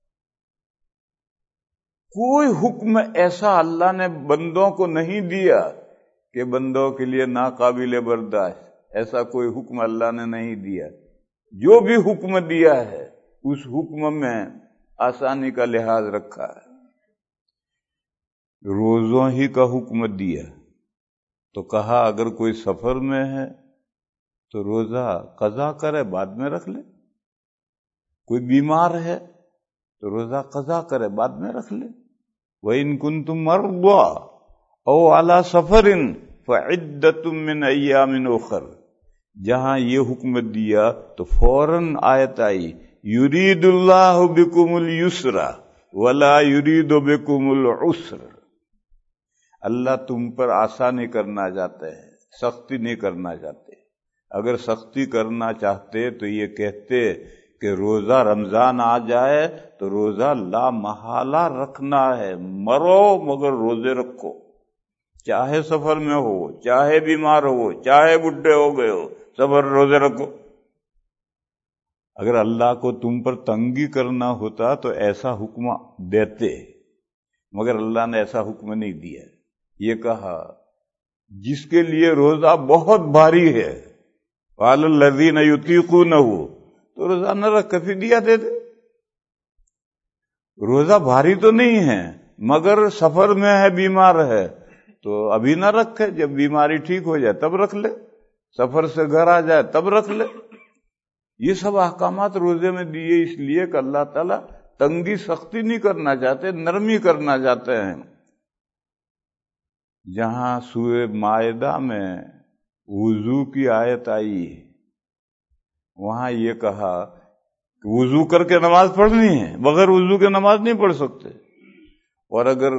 कोई हुक्म ऐसा अल्लाह ने बंदों को नहीं दिया कि बंदों के लिए नाकाबिले बर्दाश्त, ऐसा कोई हुक्म अल्लाह ने नहीं दिया। जो भी हुक्म दिया है, उस हुक्म में आसानी का लिहाज रखा है। रोजों ही का हुक्म दिया तो कहा अगर कोई सफर में है तो रोजा कज़ा करे, बाद में रख ले। कोई बीमार है तो रोजा कज़ा करे, बाद में रख ले। व इन कुंतुम मर्दा औ अला सफरिन फइद्दतुम मिन अय्यामिन उखर। जहां ये हुक्म दिया तो फौरन आयत आई, युरीदुल्लाहु बिकुमुल युसरा वला युरीदु बिकुमुल उस्र। अल्लाह तुम पर आसानी करना चाहते हैं, सख्ती नहीं करना चाहते। अगर सख्ती करना चाहते तो ये कहते कि रोजा रमजान आ जाए तो रोजा ला महाला रखना है, मरो मगर रोजे रखो, चाहे सफर में हो, चाहे बीमार हो, चाहे बुढ़े हो गए हो, सफर रोजे रखो। अगर अल्लाह को तुम पर तंगी करना होता तो ऐसा हुक्म देते, मगर अल्लाह ने ऐसा हुक्म नहीं दिया। ये कहा जिसके लिए रोजा बहुत भारी है, वालल्लज़ीना युतीक़ूनहु, तो रोजा न रख, फिदिया दे दे। रोजा भारी तो नहीं है, मगर सफर में है, बीमार है, तो अभी ना रखे, जब बीमारी ठीक हो जाए तब रख ले। سفر سے گھر آ جائے تب رکھ لے۔ یہ سب احکامات روزے میں دیے اس لیے کہ اللہ تعالیٰ تنگی سختی نہیں کرنا چاہتے، نرمی کرنا چاہتے ہیں۔ جہاں سورہ مائدہ میں وضو کی آیت آئی ہے، وہاں یہ کہا کہ وضو کر کے نماز پڑھنی ہے، بغیر وضو کے نماز نہیں پڑھ سکتے، اور اگر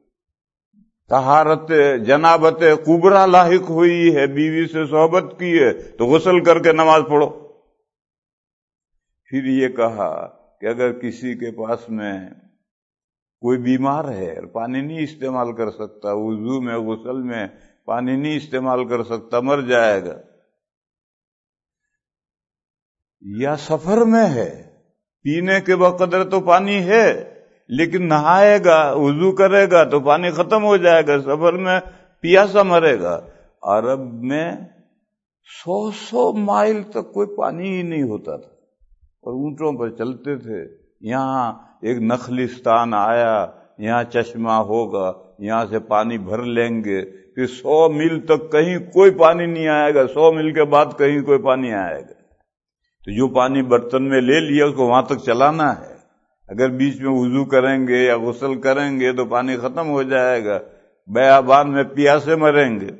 طہارت جنابت کبریٰ لاحق ہوئی ہے، بیوی سے صحبت کی ہے، تو غسل کر کے نماز پڑھو۔ پھر یہ کہا کہ اگر کسی کے پاس میں کوئی بیمار ہے اور پانی نہیں استعمال کر سکتا، وضو میں غسل میں پانی نہیں استعمال کر سکتا، مر جائے گا، یا سفر میں ہے، پینے کے بقدر تو پانی ہے لیکن نہائے گا وضو کرے گا تو پانی ختم ہو جائے گا، سفر میں پیاسا مرے گا۔ عرب میں سو سو مائل تک کوئی پانی ہی نہیں ہوتا تھا اور اونٹوں پر چلتے تھے۔ یہاں ایک نخلستان آیا، یہاں چشمہ ہوگا، یہاں سے پانی بھر لیں گے، پھر سو میل تک کہیں کوئی پانی نہیں آئے گا، سو میل کے بعد کہیں کوئی پانی آئے گا۔ تو جو پانی برتن میں لے لیا اس کو وہاں تک چلانا ہے، اگر بیچ میں وضو کریں گے یا غسل کریں گے تو پانی ختم ہو جائے گا، بیابان میں پیاسے مریں گے۔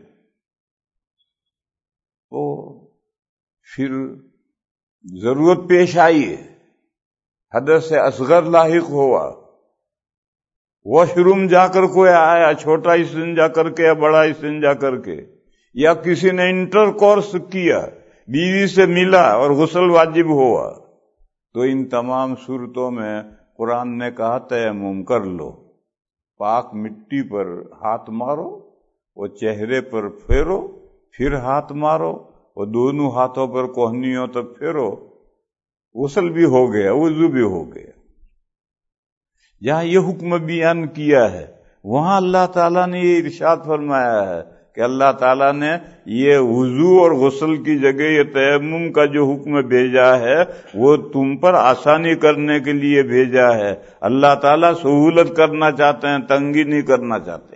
تو پھر ضرورت پیش آئی ہے، حدث اصغر لاحق ہوا، واش روم جا کر کوئی آیا، چھوٹا استنجا کر کے یا بڑا استنجا کر کے، یا کسی نے انٹر کورس کیا، بیوی سے ملا اور غسل واجب ہوا، تو ان تمام صورتوں میں قرآن نے کہا تیمم کر لو، پاک مٹی پر ہاتھ مارو اور چہرے پر پھیرو، پھر ہاتھ مارو اور دونوں ہاتھوں پر کوہنیوں تک پھیرو، غسل بھی ہو گیا، وضو بھی ہو گیا۔ جہاں یہ حکم بیان کیا ہے وہاں اللہ تعالیٰ نے یہ ارشاد فرمایا ہے کہ اللہ تعالیٰ نے یہ وضو اور غسل کی جگہ یہ تیمم کا جو حکم بھیجا ہے وہ تم پر آسانی کرنے کے لیے بھیجا ہے۔ اللہ تعالیٰ سہولت کرنا چاہتے ہیں، تنگی نہیں کرنا چاہتے۔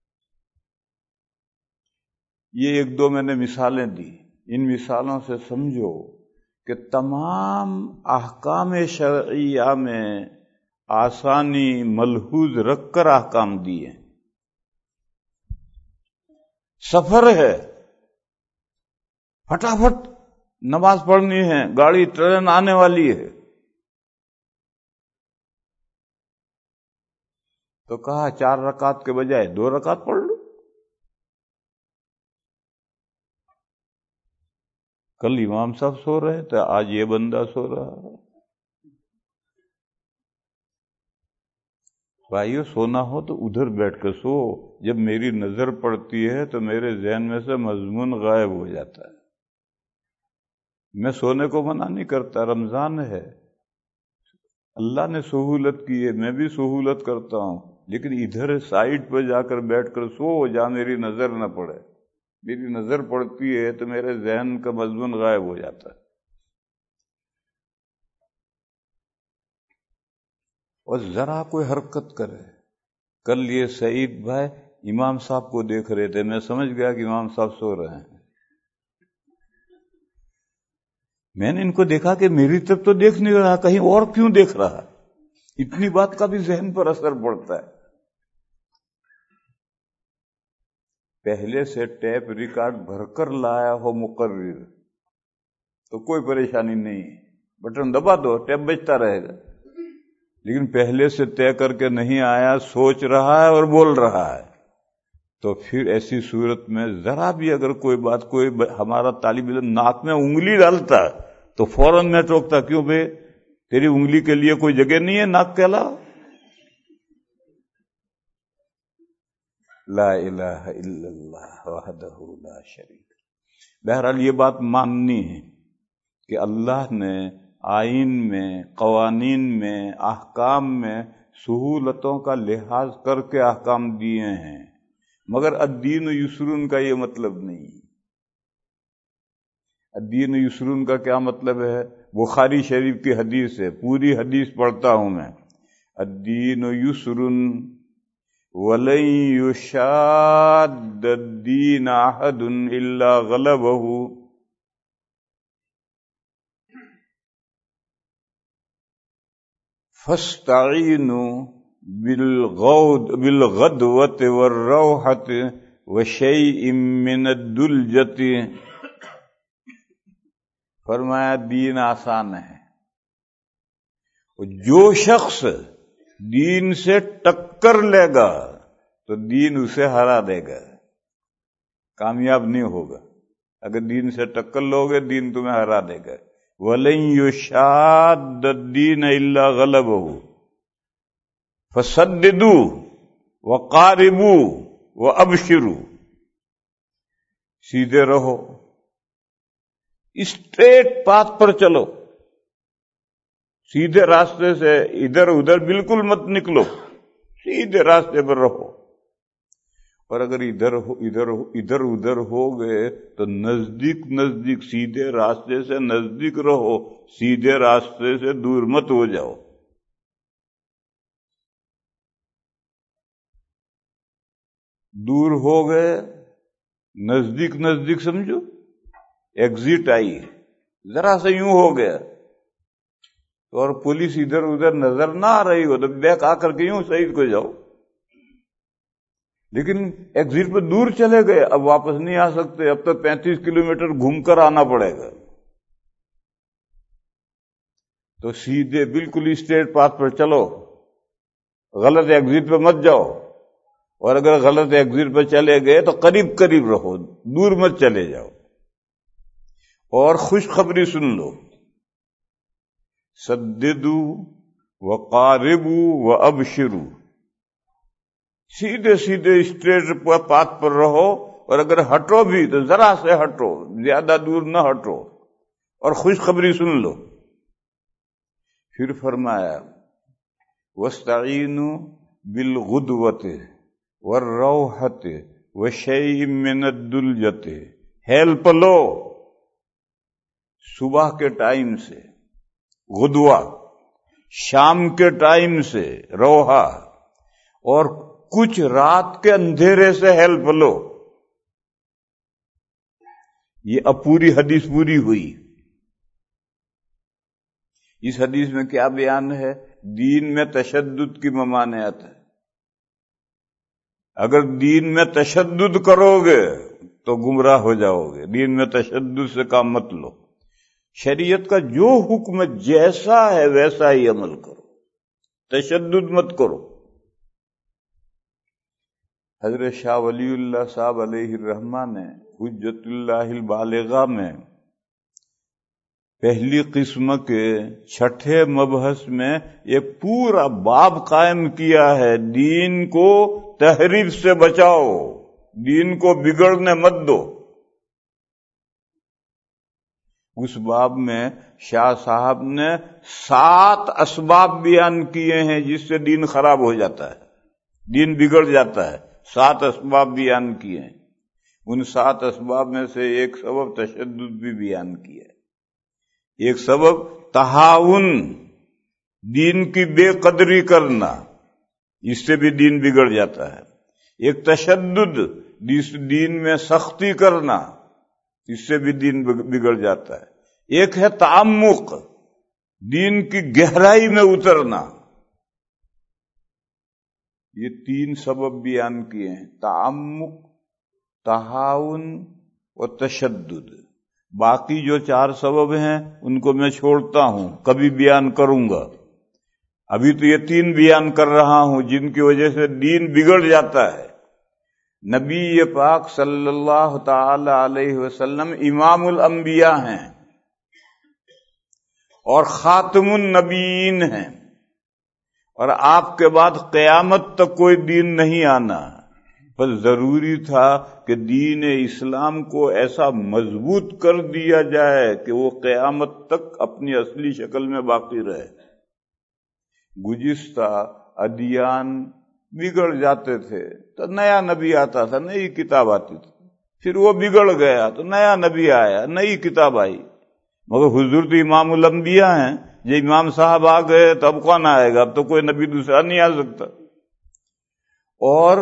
یہ ایک دو میں نے مثالیں دی، ان مثالوں سے سمجھو کہ تمام احکام شرعیہ میں آسانی ملحوظ رکھ کر احکام دیے۔ سفر ہے، پھٹافٹ نماز پڑھنی ہے، گاڑی ٹرین آنے والی ہے، تو کہا چار رکعت کے بجائے دو رکعت پڑھ لو۔ کل امام صاحب سو رہے تھے، آج یہ بندہ سو رہا ہے۔ بھائیو سونا ہو تو ادھر بیٹھ کے سو، جب میری نظر پڑتی ہے تو میرے ذہن میں سے مضمون غائب ہو جاتا ہے۔ میں سونے کو منع نہیں کرتا، رمضان ہے، اللہ نے سہولت کی ہے، میں بھی سہولت کرتا ہوں، لیکن ادھر سائڈ پہ جا کر بیٹھ کر سو جہاں میری نظر نہ پڑے۔ میری نظر پڑتی ہے تو میرے ذہن کا مضمون غائب ہو جاتا ہے۔ اور ذرا کوئی حرکت کرے، کل یہ سعید بھائی امام صاحب کو دیکھ رہے تھے، میں سمجھ گیا کہ امام صاحب سو رہے ہیں۔ میں نے ان کو دیکھا کہ میری طرف تو دیکھ نہیں رہا، کہیں اور کیوں دیکھ رہا؟ اتنی بات کا بھی ذہن پر اثر پڑتا ہے۔ پہلے سے ٹیپ ریکارڈ بھر کر لایا ہو مقرر تو کوئی پریشانی نہیں، بٹن دبا دو، ٹیپ بجتا رہے گا۔ لیکن پہلے سے طے کر کے نہیں آیا، سوچ رہا ہے اور بول رہا ہے، تو پھر ایسی صورت میں ذرا بھی اگر کوئی بات، کوئی ہمارا طالب علم ناک میں انگلی ڈالتا تو فوراً میں ٹوکتا، کیوں بھائی تیری انگلی کے لیے کوئی جگہ نہیں ہے ناک کے علاوہ؟ لا الہ الا اللہ وحدہ لا شریک۔ بہرحال یہ بات ماننی ہے کہ اللہ نے آئین میں، قوانین میں، احکام میں سہولتوں کا لحاظ کر کے احکام دیے ہیں، مگر الدین یسرن کا یہ مطلب نہیں۔ الدین یسرن کا کیا مطلب ہے؟ بخاری شریف کی حدیث ہے، پوری حدیث پڑھتا ہوں میں۔ الدین یسرن وَلَن يُشَادَّ الدِّينَ أَحَدٌ إِلَّا غَلَبَهُ فاستعینوا بالغود بالغدوۃ والروحۃ وشیء من الدلجۃ، فرمایا دین آسان ہے، جو شخص دین سے ٹکر لے گا تو دین اسے ہرا دے گا، کامیاب نہیں ہوگا۔ اگر دین سے ٹکر لوگے دین تمہیں ہرا دے گا۔ وَلَن يُشَادَّ الدِّينَ إِلَّا غَلَبَهُ فَسَدِّدُوا وَقَارِبُوا وَأَبْشِرُوا، سیدھے رہو، اسٹریٹ پاتھ پر چلو، سیدھے راستے سے ادھر ادھر بالکل مت نکلو، سیدھے راستے پر رہو۔ اور اگر ادھر ادھر ادھر ادھر ہو گئے تو نزدیک نزدیک سیدھے راستے سے نزدیک رہو، سیدھے راستے سے دور مت ہو جاؤ۔ دور ہو گئے، نزدیک نزدیک سمجھو، ایگزٹ آئی، ذرا سے یوں ہو گیا اور پولیس ادھر ادھر نظر نہ آ رہی ہو تو بیک آ کر کے یوں شہید کو جاؤ، لیکن ایگزٹ پہ دور چلے گئے، اب واپس نہیں آ سکتے، اب تو پینتیس کلومیٹر گھوم کر آنا پڑے گا، تو سیدھے بالکل اسٹریٹ پاتھ پر چلو، غلط ایگزٹ پہ مت جاؤ، اور اگر غلط ایگزٹ پہ چلے گئے تو قریب قریب رہو، دور مت چلے جاؤ۔ اور خوشخبری سن لو، سددوا وقاربوا وابشروا، سیدھے سیدھے اسٹریٹ پاتھ پر رہو، اور اگر ہٹو بھی تو ذرا سے ہٹو، زیادہ دور نہ ہٹو، اور خوشخبری سن لو۔ پھر فرمایا وَاسْتَعِینُوا بِالْغُدْوَةِ وَالرَّوْحَةِ وَشَیْءٍ مِّنَ الدُّلْجَةِ، ہیلپ لو صبح کے ٹائم سے غدوہ، شام کے ٹائم سے روحا، اور کچھ رات کے اندھیرے سے ہیلپ لو۔ یہ اب پوری حدیث پوری ہوئی۔ اس حدیث میں کیا بیان ہے؟ دین میں تشدد کی ممانعت ہے۔ اگر دین میں تشدد کرو گے تو گمراہ ہو جاؤ گے، دین میں تشدد سے کام مت لو۔ شریعت کا جو حکم جیسا ہے ویسا ہی عمل کرو، تشدد مت کرو۔ حضرت شاہ ولی اللہ صاحب علیہ الرحمہ نے حجت اللہ البالغہ میں پہلی قسم کے چھٹے مبحث میں ایک پورا باب قائم کیا ہے، دین کو تحریف سے بچاؤ، دین کو بگڑنے مت دو۔ اس باب میں شاہ صاحب نے سات اسباب بیان کیے ہیں جس سے دین خراب ہو جاتا ہے، دین بگڑ جاتا ہے، سات اسباب بیان کیے ہیں۔ ان سات اسباب میں سے ایک سبب تشدد بھی بیان کیا ہے، ایک سبب تہاون، دین کی بے قدری کرنا، اس سے بھی دین بگڑ جاتا ہے۔ ایک تشدد، دین میں سختی کرنا، اس سے بھی دین بگڑ جاتا ہے۔ ایک ہے تعمق، دین کی گہرائی میں اترنا۔ یہ تین سبب بیان کیے ہیں، تعمق، تہاون اور تشدد۔ باقی جو چار سبب ہیں ان کو میں چھوڑتا ہوں، کبھی بیان کروں گا۔ ابھی تو یہ تین بیان کر رہا ہوں جن کی وجہ سے دین بگڑ جاتا ہے۔ نبی پاک صلی اللہ تعالی علیہ وسلم امام الانبیاء ہیں اور خاتم النبیین ہیں، اور آپ کے بعد قیامت تک کوئی دین نہیں آنا، بس ضروری تھا کہ دین اسلام کو ایسا مضبوط کر دیا جائے کہ وہ قیامت تک اپنی اصلی شکل میں باقی رہے۔ گزشتہ ادیان بگڑ جاتے تھے تو نیا نبی آتا تھا، نئی کتاب آتی تھی، پھر وہ بگڑ گیا تو نیا نبی آیا، نئی کتاب آئی۔ مگر حضور تو امام الانبیاء ہیں، جب امام صاحب آ گئے تو اب کون آئے گا؟ اب تو کوئی نبی دوسرا نہیں آ سکتا۔ اور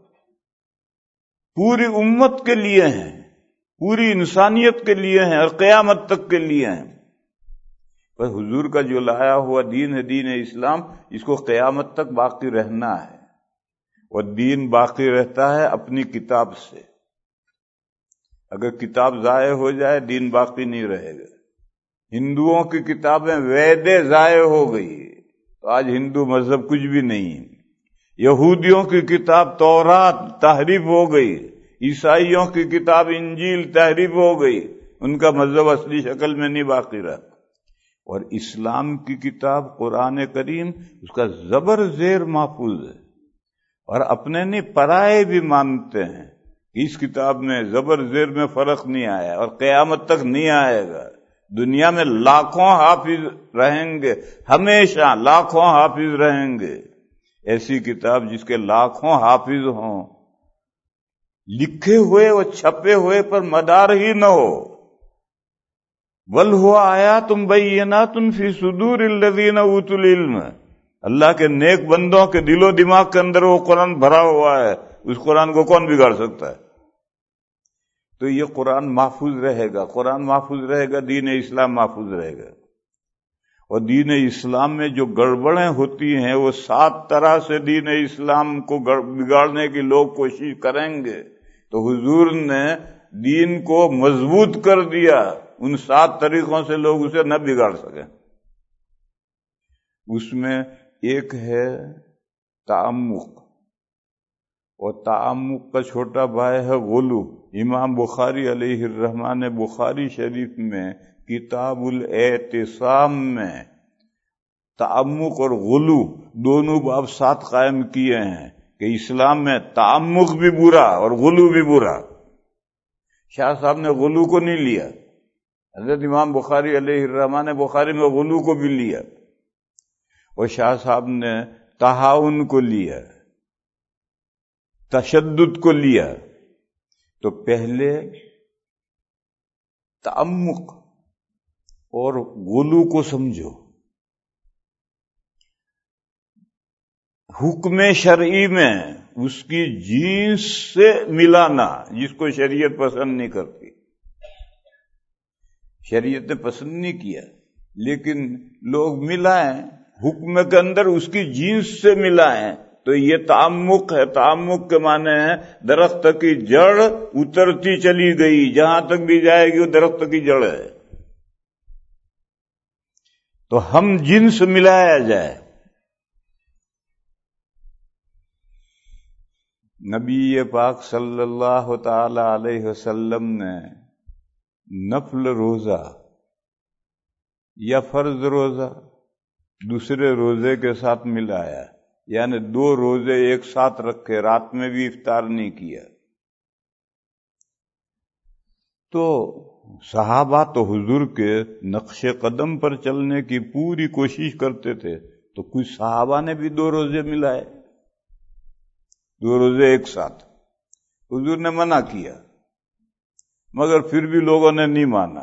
پوری امت کے لیے ہیں، پوری انسانیت کے لیے ہیں، اور قیامت تک کے لیے ہیں۔ پر حضور کا جو لایا ہوا دین ہے دین اسلام، اس کو قیامت تک باقی رہنا ہے، اور دین باقی رہتا ہے اپنی کتاب سے۔ اگر کتاب ضائع ہو جائے دین باقی نہیں رہے گا۔ ہندوؤں کی کتابیں ویدیں ضائع ہو گئی تو آج ہندو مذہب کچھ بھی نہیں۔ یہودیوں کی کتاب تورات تحریف ہو گئی، عیسائیوں کی کتاب انجیل تحریف ہو گئی، ان کا مذہب اصلی شکل میں نہیں باقی رہا۔ اور اسلام کی کتاب قرآن کریم، اس کا زبر زیر محفوظ ہے، اور اپنے نہیں پرائے بھی مانتے ہیں کہ اس کتاب میں زبر زیر میں فرق نہیں آیا اور قیامت تک نہیں آئے گا۔ دنیا میں لاکھوں حافظ رہیں گے، ہمیشہ لاکھوں حافظ رہیں گے۔ ایسی کتاب جس کے لاکھوں حافظ ہوں، لکھے ہوئے اور چھپے ہوئے پر مدار ہی نہ ہو۔ بل ہوا آیات بینات فی صدور الذین اوتوا العلم، اللہ کے نیک بندوں کے دل و دماغ کے اندر وہ قرآن بھرا ہوا ہے، اس قرآن کو کون بگاڑ سکتا ہے؟ تو یہ قرآن محفوظ رہے گا، قرآن محفوظ رہے گا، دین اسلام محفوظ رہے گا۔ اور دین اسلام میں جو گڑبڑیں ہوتی ہیں وہ سات طرح سے دین اسلام کو بگاڑنے کی لوگ کوشش کریں گے، تو حضور نے دین کو مضبوط کر دیا، ان سات طریقوں سے لوگ اسے نہ بگاڑ سکیں۔ اس میں ایک ہے تعمق، اور تعمق کا چھوٹا بھائی ہے غلو۔ امام بخاری علیہ الرحمہ نے بخاری شریف میں کتاب الاعتصام میں تعمق اور غلو دونوں باب ساتھ قائم کیے ہیں کہ اسلام میں تعمق بھی برا اور غلو بھی برا۔ شاہ صاحب نے غلو کو نہیں لیا، حضرت امام بخاری علیہ الرحمہ نے بخاری میں غلو کو بھی لیا، اور شاہ صاحب نے تہاون کو لیا، تشدد کو لیا۔ تو پہلے تعمق اور غلو کو سمجھو۔ حکم شرعی میں اس کی جنس سے ملانا، جس کو شریعت پسند نہیں کرتی، شریعت نے پسند نہیں کیا، لیکن لوگ ملائیں حکم کے اندر اس کی جنس سے ملائیں، تو یہ تعمق ہے۔ تعمق کے معنی ہے درخت کی جڑ اترتی چلی گئی، جہاں تک بھی جائے گی وہ درخت کی جڑ ہے، تو ہم جنس ملایا جائے۔ نبی پاک صلی اللہ تعالی علیہ وسلم نے نفل روزہ یا فرض روزہ دوسرے روزے کے ساتھ ملایا، یعنی دو روزے ایک ساتھ رکھے، رات میں بھی افطار نہیں کیا۔ تو صحابہ تو حضور کے نقش قدم پر چلنے کی پوری کوشش کرتے تھے، تو کچھ صحابہ نے بھی دو روزے ملائے، دو روزے ایک ساتھ۔ حضور نے منع کیا، مگر پھر بھی لوگوں نے نہیں مانا۔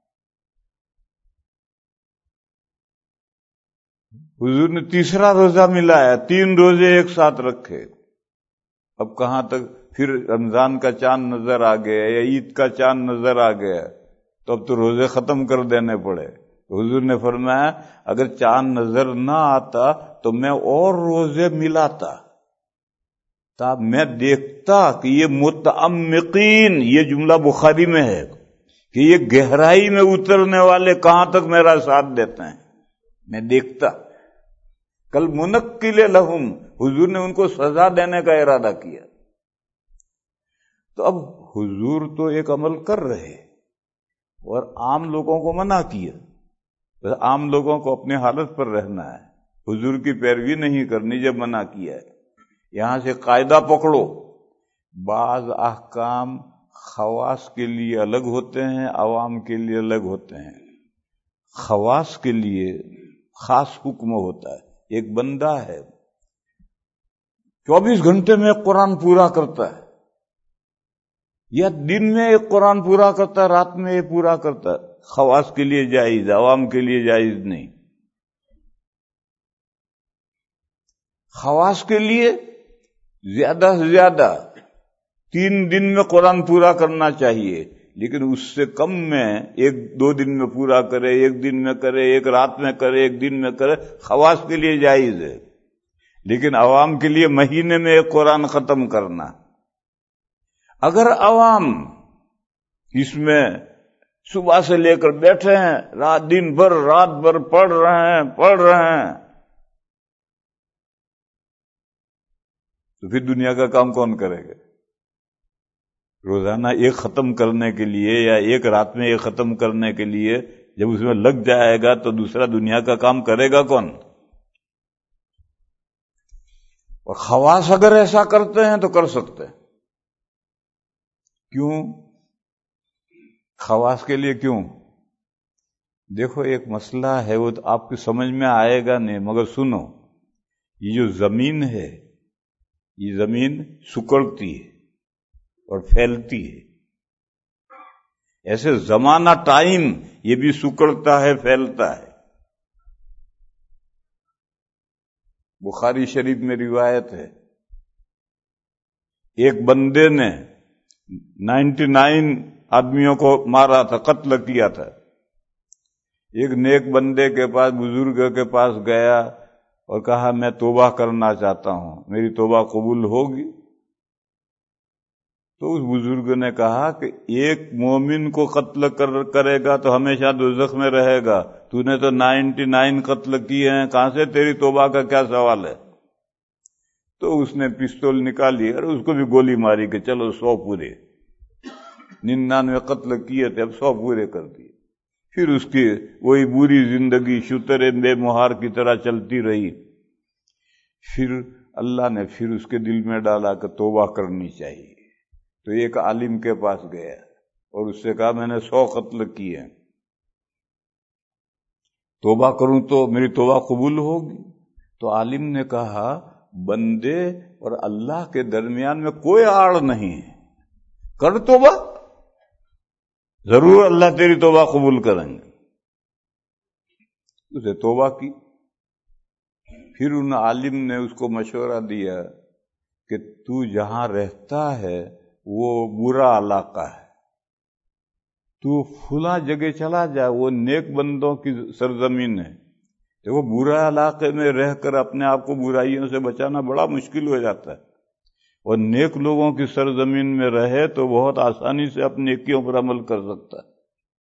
حضور نے تیسرا روزہ ملایا، تین روزے ایک ساتھ رکھے۔ اب کہاں تک، پھر رمضان کا چاند نظر آ گیا یا عید کا چاند نظر آ گیا، تو اب تو روزے ختم کر دینے پڑے۔ حضور نے فرمایا اگر چاند نظر نہ آتا تو میں اور روزے ملاتا، تب میں دیکھتا کہ یہ متعمقین، یہ جملہ بخاری میں ہے کہ یہ گہرائی میں اترنے والے کہاں تک میرا ساتھ دیتے ہیں، میں دیکھتا۔ کل منقل لہم، حضور نے ان کو سزا دینے کا ارادہ کیا۔ تو اب حضور تو ایک عمل کر رہے اور عام لوگوں کو منع کیا، عام لوگوں کو اپنی حالت پر رہنا ہے، حضور کی پیروی نہیں کرنی جب منع کیا ہے۔ یہاں سے قاعدہ پکڑو، بعض احکام خواص کے لیے الگ ہوتے ہیں، عوام کے لیے الگ ہوتے ہیں۔ خواص کے لیے خاص حکم ہوتا ہے، ایک بندہ ہے چوبیس گھنٹے میں ایک قرآن پورا کرتا ہے، یا دن میں ایک قرآن پورا کرتا ہے، رات میں ایک پورا کرتا ہے، خواص کے لیے جائز، عوام کے لیے جائز نہیں۔ خواص کے لیے زیادہ سے زیادہ تین دن میں قرآن پورا کرنا چاہیے، لیکن اس سے کم میں ایک دو دن میں پورا کرے، ایک دن میں کرے، ایک رات میں کرے، ایک دن میں کرے، خواص کے لیے جائز ہے، لیکن عوام کے لیے مہینے میں ایک قرآن ختم کرنا، اگر عوام اس میں صبح سے لے کر بیٹھے ہیں، رات دن بھر رات بھر پڑھ رہے ہیں پڑھ رہے ہیں تو پھر دنیا کا کام کون کرے گا؟ روزانہ ایک ختم کرنے کے لیے یا ایک رات میں ایک ختم کرنے کے لیے جب اس میں لگ جائے گا تو دوسرا دنیا کا کام کرے گا کون؟ اور خواص اگر ایسا کرتے ہیں تو کر سکتے ہیں، کیوں؟ خواص کے لیے کیوں؟ دیکھو ایک مسئلہ ہے، وہ تو آپ کی سمجھ میں آئے گا نہیں، مگر سنو، یہ جو زمین ہے یہ زمین سکڑتی ہے اور پھیلتی ہے، ایسے زمانہ ٹائم یہ بھی سکڑتا ہے پھیلتا ہے۔ بخاری شریف میں روایت ہے، ایک بندے نے نائنٹی نائن آدمیوں کو مارا تھا، قتل کیا تھا، ایک نیک بندے کے پاس، بزرگ کے پاس گیا اور کہا میں توبہ کرنا چاہتا ہوں، میری توبہ قبول ہوگی؟ تو اس بزرگ نے کہا کہ ایک مومن کو قتل کر کرے گا تو ہمیشہ دوزخ میں رہے گا، تو نے تو نائنٹی نائن قتل کیے ہیں، کہاں سے تیری توبہ کا کیا سوال ہے؟ تو اس نے پستول نکالی اور اس کو بھی گولی ماری کہ چلو سو پورے، ننانوے قتل کیے تھے اب سو پورے کر دیے۔ پھر اس کی وہی بری زندگی شتر بے مہار کی طرح چلتی رہی۔ پھر اللہ نے پھر اس کے دل میں ڈالا کہ توبہ کرنی چاہیے، تو ایک عالم کے پاس گیا اور اس سے کہا میں نے سو قتل کیے ہیں، توبہ کروں تو میری توبہ قبول ہوگی؟ تو عالم نے کہا بندے اور اللہ کے درمیان میں کوئی آڑ نہیں ہے، کر توبہ، ضرور اللہ تیری توبہ قبول کریں گے۔ اسے توبہ کی۔ پھر ان عالم نے اس کو مشورہ دیا کہ تو جہاں رہتا ہے وہ برا علاقہ ہے، تو فلاں جگہ چلا جا، وہ نیک بندوں کی سرزمین ہے۔ دیکھو برا علاقے میں رہ کر اپنے آپ کو برائیوں سے بچانا بڑا مشکل ہو جاتا ہے، اور نیک لوگوں کی سرزمین میں رہے تو بہت آسانی سے اپنی نیکیوں پر عمل کر سکتا ہے۔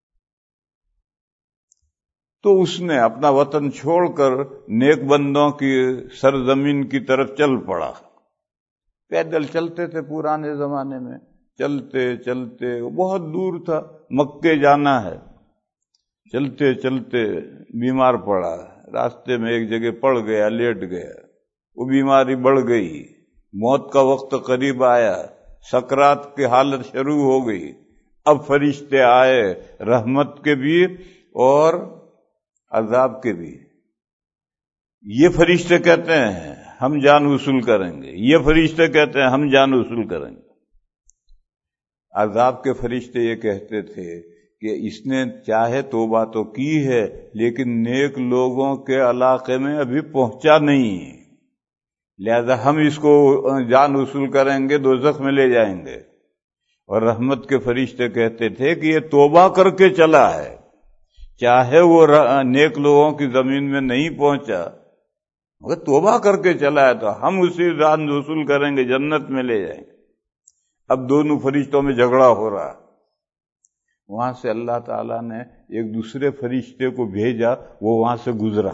تو اس نے اپنا وطن چھوڑ کر نیک بندوں کی سرزمین کی طرف چل پڑا۔ پیدل چلتے تھے پرانے زمانے میں، چلتے چلتے وہ بہت دور تھا، مکے جانا ہے، چلتے چلتے بیمار پڑا، راستے میں ایک جگہ پڑ گیا، لیٹ گیا، وہ بیماری بڑھ گئی، موت کا وقت قریب آیا، سکرات کی حالت شروع ہو گئی۔ اب فرشتے آئے، رحمت کے بھی اور عذاب کے بھی۔ یہ فرشتے کہتے ہیں ہم جان وصول کریں گے، یہ فرشتے کہتے ہیں ہم جان وصول کریں گے۔ عذاب کے فرشتے یہ کہتے تھے کہ اس نے چاہے توبہ تو کی ہے لیکن نیک لوگوں کے علاقے میں ابھی پہنچا نہیں، لہذا ہم اس کو جان وصول کریں گے، دوزخ میں لے جائیں گے۔ اور رحمت کے فرشتے کہتے تھے کہ یہ توبہ کر کے چلا ہے، چاہے وہ نیک لوگوں کی زمین میں نہیں پہنچا مگر توبہ کر کے چلا ہے تو ہم اسی جان وصول کریں گے، جنت میں لے جائیں گے۔ اب دونوں فرشتوں میں جھگڑا ہو رہا، وہاں سے اللہ تعالیٰ نے ایک دوسرے فرشتے کو بھیجا، وہ وہاں سے گزرا،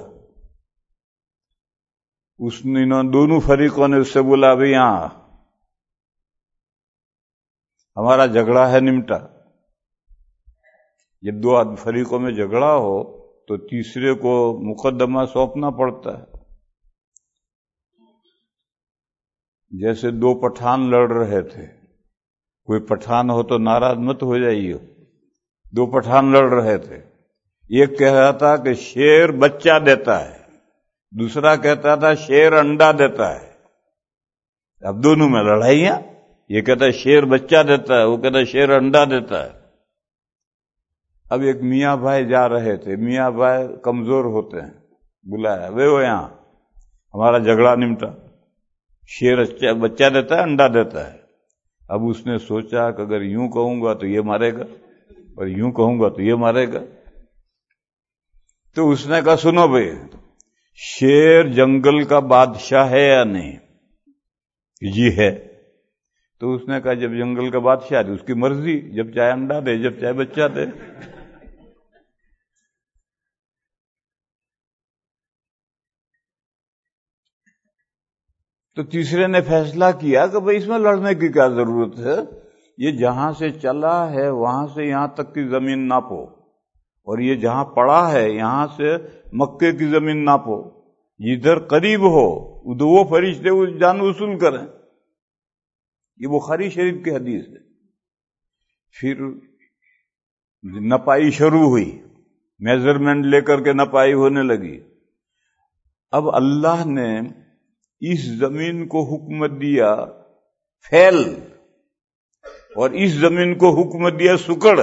اس نے دونوں فریقوں نے اس سے بولا بھئی یہاں ہمارا جھگڑا ہے نمٹا۔ جب دو فریقوں میں جھگڑا ہو تو تیسرے کو مقدمہ سونپنا پڑتا ہے۔ جیسے دو پٹھان لڑ رہے تھے، کوئی پٹھان ہو تو ناراض مت ہو جائیے، دو پٹھان لڑ رہے تھے، ایک کہہ رہا تھا کہ شیر بچہ دیتا ہے، دوسرا کہتا تھا شیر انڈا دیتا ہے۔ اب دونوں میں لڑائیاں، یہ کہتا ہے شیر بچہ دیتا ہے، وہ کہتا ہے شیر انڈا دیتا ہے۔ اب ایک میاں بھائی جا رہے تھے، میاں بھائی کمزور ہوتے ہیں، بلایا وے وہ یہاں ہمارا جھگڑا نمٹا، شیر بچہ دیتا ہے انڈا دیتا ہے۔ اب اس نے سوچا کہ اگر یوں کہوں گا تو یہ مارے گا، اور یوں کہوں گا تو یہ مارے گا. تو اس نے کہا سنو بھائی، شیر جنگل کا بادشاہ ہے یا نہیں؟ جی ہے. تو اس نے کہا جب جنگل کا بادشاہ ہے اس کی مرضی، جب چاہے انڈا دے، جب چاہے بچہ دے. تو تیسرے نے فیصلہ کیا کہ بھئی اس میں لڑنے کی کیا ضرورت ہے، یہ جہاں سے چلا ہے وہاں سے یہاں تک کی زمین ناپو، اور یہ جہاں پڑا ہے یہاں سے مکے کی زمین ناپو، جدھر قریب ہو ادھر وہ فرشتے وہ جان وصول کریں. یہ بخاری شریف کی حدیث ہے. پھر نپائی شروع ہوئی، میجرمنٹ لے کر کے نپائی ہونے لگی. اب اللہ نے اس زمین کو حکم دیا پھیل، اور اس زمین کو حکم دیا سکڑ.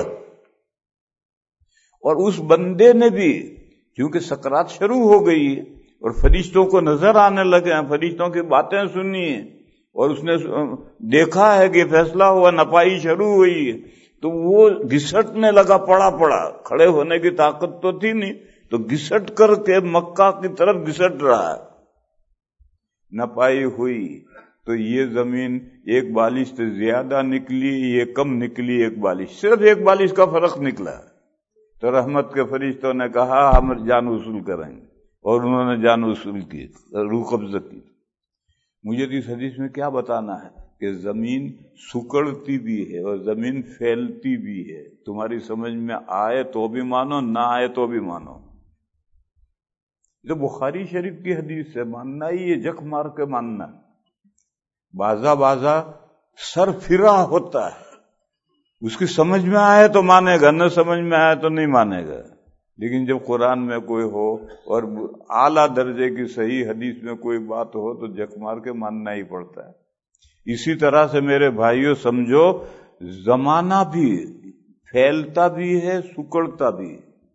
اور اس بندے نے بھی، کیونکہ سکرات شروع ہو گئی ہے اور فرشتوں کو نظر آنے لگے ہیں، فرشتوں کی باتیں سنی ہیں، اور اس نے دیکھا ہے کہ فیصلہ ہوا، نپائی شروع ہوئی ہے، تو وہ گھسٹنے لگا، پڑا پڑا. کھڑے ہونے کی طاقت تو تھی نہیں، تو گھسٹ کر کے مکہ کی طرف گھسٹ رہا ہے. نپائی ہوئی تو یہ زمین ایک بالش سے زیادہ نکلی، یہ کم نکلی، ایک بالش، صرف ایک بالش کا فرق نکلا. تو رحمت کے فرشتوں نے کہا ہم جان وصول کریں گے، اور انہوں نے جان وصول کی، روح قبض کی. مجھے تو اس حدیث میں کیا بتانا ہے کہ زمین سکڑتی بھی ہے اور زمین پھیلتی بھی ہے. تمہاری سمجھ میں آئے تو بھی مانو، نہ آئے تو بھی مانو. جو بخاری شریف کی حدیث ہے، ماننا ہی یہ جک مار کے ماننا. بازا بازا سر پھرا ہوتا ہے، اس کی سمجھ میں آئے تو مانے گا، نہ سمجھ میں آئے تو نہیں مانے گا. لیکن جب قرآن میں کوئی ہو اور اعلیٰ درجے کی صحیح حدیث میں کوئی بات ہو تو جک مار کے ماننا ہی پڑتا ہے. اسی طرح سے میرے بھائیوں سمجھو، زمانہ بھی پھیلتا بھی ہے، سکڑتا بھی.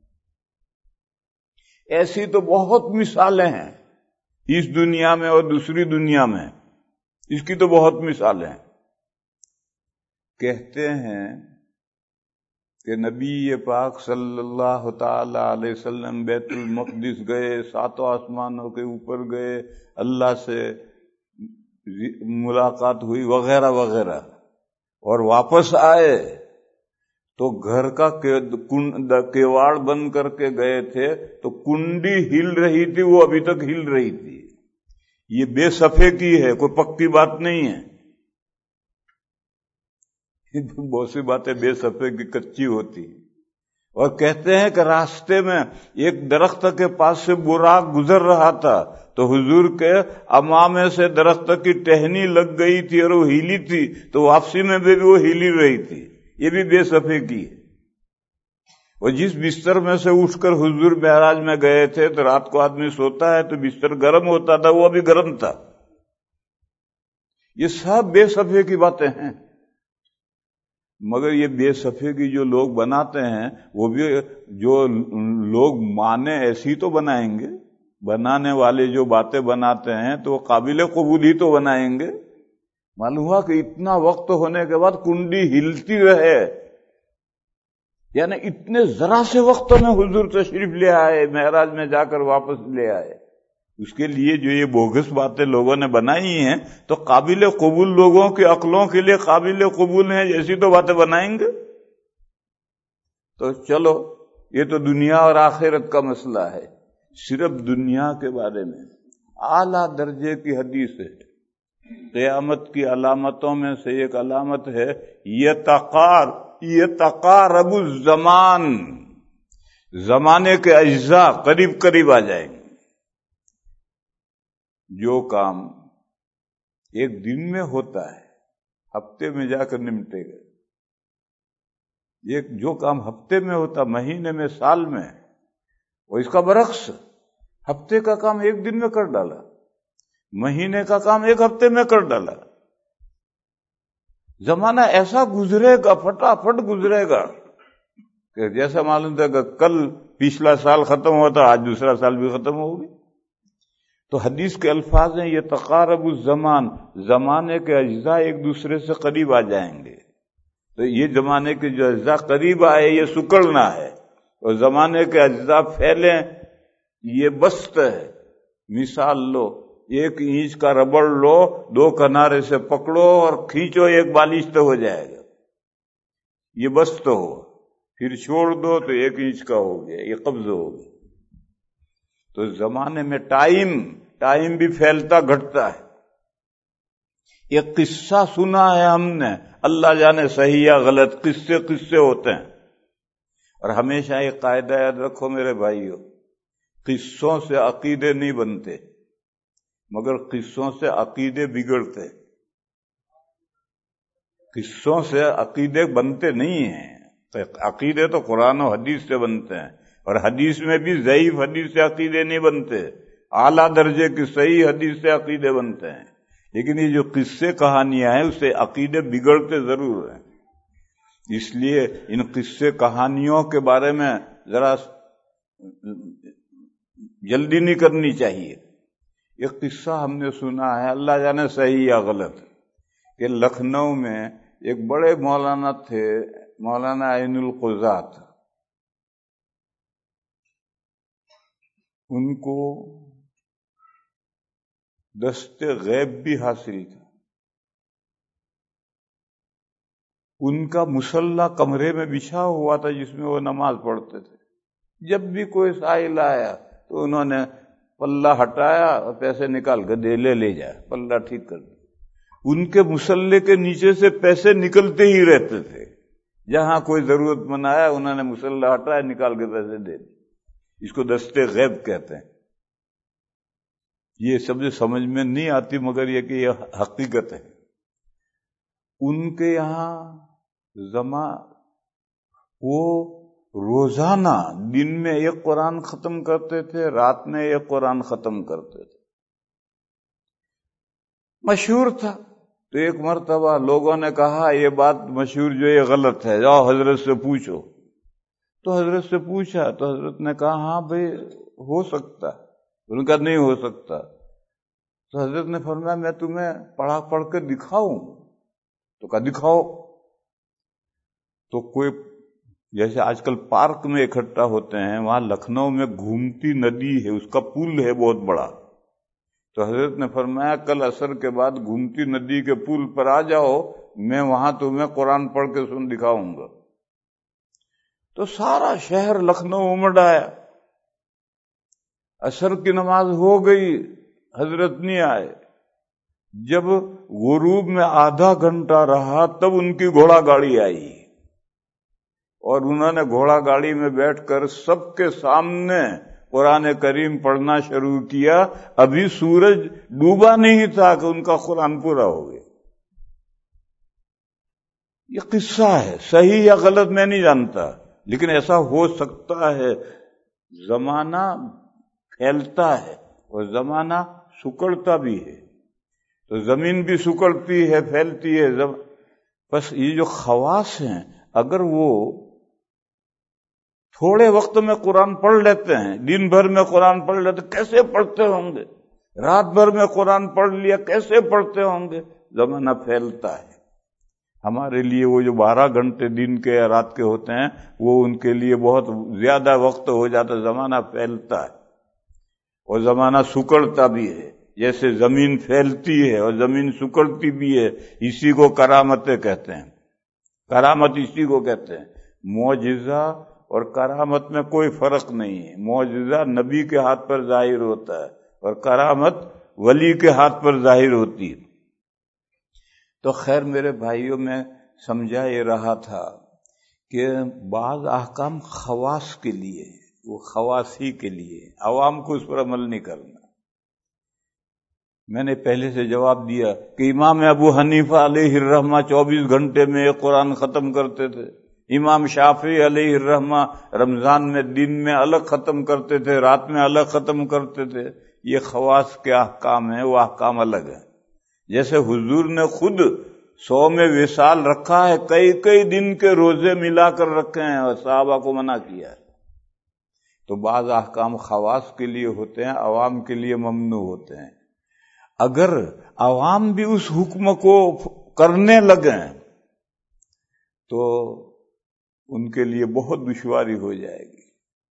ایسی تو بہت مثالیں ہیں اس دنیا میں اور دوسری دنیا میں، اس کی تو بہت مثالیں ہیں. کہتے ہیں کہ نبی پاک صلی اللہ تعالی علیہ وسلم بیت المقدس گئے، ساتوں آسمانوں کے اوپر گئے، اللہ سے ملاقات ہوئی وغیرہ وغیرہ، اور واپس آئے تو گھر کا کیواڑ بند کر کے گئے تھے تو کنڈی ہل رہی تھی، وہ ابھی تک ہل رہی تھی. یہ بے صفے کی ہے، کوئی پکی بات نہیں ہے. بہت سی باتیں بے صفے کی کچی ہوتی. اور کہتے ہیں کہ راستے میں ایک درخت کے پاس سے براق گزر رہا تھا تو حضور کے امامے سے درخت کی ٹہنی لگ گئی تھی اور وہ ہیلی تھی، تو واپسی میں بھی وہ ہیلی رہی تھی. یہ بھی بے صفے کی ہے. اور جس بستر میں سے اٹھ کر حضور معراج میں گئے تھے تو رات کو آدمی سوتا ہے تو بستر گرم ہوتا تھا، وہ بھی گرم تھا. یہ سب بے صفے کی باتیں ہیں. مگر یہ بے صفے کی جو لوگ بناتے ہیں، وہ بھی جو لوگ مانے ایسی تو بنائیں گے. بنانے والے جو باتیں بناتے ہیں تو وہ قابل قبول ہی تو بنائیں گے. معلوم ہوا کہ اتنا وقت ہونے کے بعد کنڈی ہلتی رہے، یعنی اتنے ذرا سے وقت میں حضور تشریف لے آئے، معراج میں جا کر واپس لے آئے. اس کے لیے جو یہ بوگس باتیں لوگوں نے بنائی ہیں تو قابل قبول لوگوں کی عقلوں کے لیے قابل قبول ہیں، ایسی تو باتیں بنائیں گے. تو چلو، یہ تو دنیا اور آخرت کا مسئلہ ہے. صرف دنیا کے بارے میں اعلیٰ درجے کی حدیث ہے. قیامت کی علامتوں میں سے ایک علامت ہے یتقار یتقارب الزمان، زمانے کے اجزاء قریب قریب آ جائیں گے. جو کام ایک دن میں ہوتا ہے ہفتے میں جا کر نمٹے گا. ایک جو کام ہفتے میں ہوتا، مہینے میں، سال میں، وہ اس کا برعکس، ہفتے کا کام ایک دن میں کر ڈالا، مہینے کا کام ایک ہفتے میں کر ڈالا. زمانہ ایسا گزرے گا، فٹافٹ گزرے گا کہ جیسا معلوم تھا کہ کل پچھلا سال ختم ہوا تھا، آج دوسرا سال بھی ختم ہوگی. تو حدیث کے الفاظ ہیں یہ تقارب الزمان، زمانے کے اجزاء ایک دوسرے سے قریب آ جائیں گے. تو یہ زمانے کے جو اجزاء قریب آئے یہ سکڑنا ہے، اور زمانے کے اجزاء پھیلیں یہ بست ہے۔ مثال لو، ایک انچ کا ربڑ لو، دو کنارے سے پکڑو اور کھینچو، ایک بالش تو ہو جائے گا، یہ بست ہو، پھر چھوڑ دو تو ایک انچ کا ہو گیا، یہ قبض ہو گیا۔ تو زمانے میں ٹائم ٹائم بھی پھیلتا گھٹتا ہے۔ ایک قصہ سنا ہے ہم نے، اللہ جانے صحیح یا غلط، قصے قصے ہوتے ہیں، اور ہمیشہ یہ قاعدہ یاد رکھو میرے بھائیو، قصوں سے عقیدے نہیں بنتے، مگر قصوں سے عقیدے بگڑتے۔ قصوں سے عقیدے بنتے نہیں ہیں، عقیدے تو قرآن و حدیث سے بنتے ہیں، اور حدیث میں بھی ضعیف حدیث سے عقیدے نہیں بنتے، اعلیٰ درجے کی صحیح حدیث سے عقیدے بنتے ہیں۔ لیکن یہ جو قصے کہانیاں ہیں اس سے عقیدے بگڑتے ضرور ہیں۔ اس لیے ان قصے کہانیوں کے بارے میں ذرا جلدی نہیں کرنی چاہیے۔ ایک قصہ ہم نے سنا ہے، اللہ جانے صحیح یا غلط، کہ لکھنؤ میں ایک بڑے مولانا تھے، مولانا عین القضات، ان کو دست غیب بھی حاصل تھا۔ ان کا مصلی کمرے میں بچھا ہوا تھا جس میں وہ نماز پڑھتے تھے۔ جب بھی کوئی سائل آیا تو انہوں نے پلہ ہٹایا اور پیسے نکال کے دے لے لے جائے، پلہ ٹھیک کر دیا۔ ان کے مصلی کے نیچے سے پیسے نکلتے ہی رہتے تھے، جہاں کوئی ضرورت مند آیا انہوں نے مصلی ہٹایا، نکال کے پیسے دے دیے۔ اس کو دست غیب کہتے ہیں۔ یہ سب سمجھ میں نہیں آتی، مگر یہ کہ یہ حقیقت ہے۔ ان کے یہاں زما وہ روزانہ دن میں ایک قرآن ختم کرتے تھے، رات میں ایک قرآن ختم کرتے تھے، مشہور تھا۔ تو ایک مرتبہ لوگوں نے کہا یہ بات مشہور جو یہ غلط ہے، جاؤ حضرت سے پوچھو۔ تو حضرت سے پوچھا تو حضرت نے کہا ہاں بھئی ہو سکتا ہے، ان کا نہیں ہو سکتا۔ تو حضرت نے فرمایا میں تمہیں پڑھا پڑھ کے دکھاؤں؟ تو کہا دکھاؤ۔ تو کوئی جیسے آج کل پارک میں اکٹھا ہوتے ہیں، وہاں لکھنؤ میں گھومتی ندی ہے، اس کا پل ہے بہت بڑا۔ تو حضرت نے فرمایا کل عصر کے بعد گھومتی ندی کے پل پر آ جاؤ، میں وہاں تمہیں قرآن پڑھ کے سن دکھاؤں گا۔ تو سارا شہر لکھنؤ امڑ آیا، عصر کی نماز ہو گئی، حضرت نہیں آئے۔ جب غروب میں آدھا گھنٹہ رہا تب ان کی گھوڑا گاڑی آئی، اور انہوں نے گھوڑا گاڑی میں بیٹھ کر سب کے سامنے قرآن کریم پڑھنا شروع کیا۔ ابھی سورج ڈوبا نہیں تھا کہ ان کا قرآن پورا ہو گیا۔ یہ قصہ ہے، صحیح یا غلط میں نہیں جانتا، لیکن ایسا ہو سکتا ہے۔ زمانہ پھیلتا ہے اور زمانہ سکڑتا بھی ہے، تو زمین بھی سکڑتی ہے، پھیلتی ہے۔ بس یہ جو خواص ہیں، اگر وہ تھوڑے وقت میں قرآن پڑھ لیتے ہیں، دن بھر میں قرآن پڑھ لیتے، کیسے پڑھتے ہوں گے؟ رات بھر میں قرآن پڑھ لیا، کیسے پڑھتے ہوں گے؟ زمانہ پھیلتا ہے۔ ہمارے لیے وہ جو بارہ گھنٹے دن کے یا رات کے ہوتے ہیں وہ ان کے لیے بہت زیادہ وقت ہو جاتا ہے۔ زمانہ پھیلتا ہے اور زمانہ سکڑتا بھی ہے، جیسے زمین پھیلتی ہے اور زمین سکڑتی بھی ہے۔ اسی کو کرامتیں کہتے ہیں۔ کرامت اسی کو کہتے ہیں۔ معجزہ اور کرامت میں کوئی فرق نہیں ہے۔ معجزہ نبی کے ہاتھ پر ظاہر ہوتا ہے اور کرامت ولی کے ہاتھ پر ظاہر ہوتی ہے۔ تو خیر میرے بھائیوں، میں سمجھا یہ رہا تھا کہ بعض احکام خواص کے لیے، وہ خواص ہی کے لیے، عوام کو اس پر عمل نہیں کرنا۔ میں نے پہلے سے جواب دیا کہ امام ابو حنیفہ علیہ الرحمہ چوبیس گھنٹے میں ایک قرآن ختم کرتے تھے۔ امام شافعی علیہ الرحمہ رمضان میں دن میں الگ ختم کرتے تھے، رات میں الگ ختم کرتے تھے۔ یہ خواص کے احکام ہیں، وہ احکام الگ ہیں۔ جیسے حضور نے خود صوم وصال رکھا ہے، کئی کئی دن کے روزے ملا کر رکھے ہیں اور صحابہ کو منع کیا ہے۔ تو بعض احکام خواص کے لیے ہوتے ہیں، عوام کے لیے ممنوع ہوتے ہیں۔ اگر عوام بھی اس حکم کو کرنے لگیں تو ان کے لیے بہت دشواری ہو جائے گی.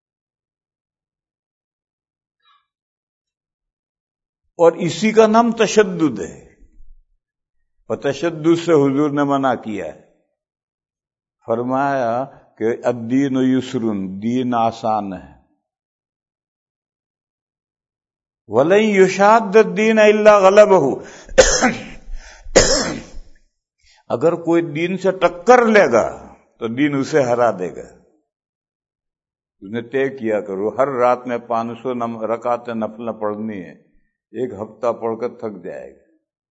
اور اسی کا نام تشدد ہے. اور تشدد سے حضور نے منع کیا ہے. فرمایا کہ الدین یسر، دین آسان ہے. وَلَن يُشَادَّ الدِّينَ إِلَّا غَلَبَهُ، اگر کوئی دین سے ٹکر لے گا تو دین اسے ہرا دے گا. اس نے طے کیا کرو ہر رات میں پانچ سو رکعتیں نفل پڑھنی ہے، ایک ہفتہ پڑھ کر تھک جائے گا.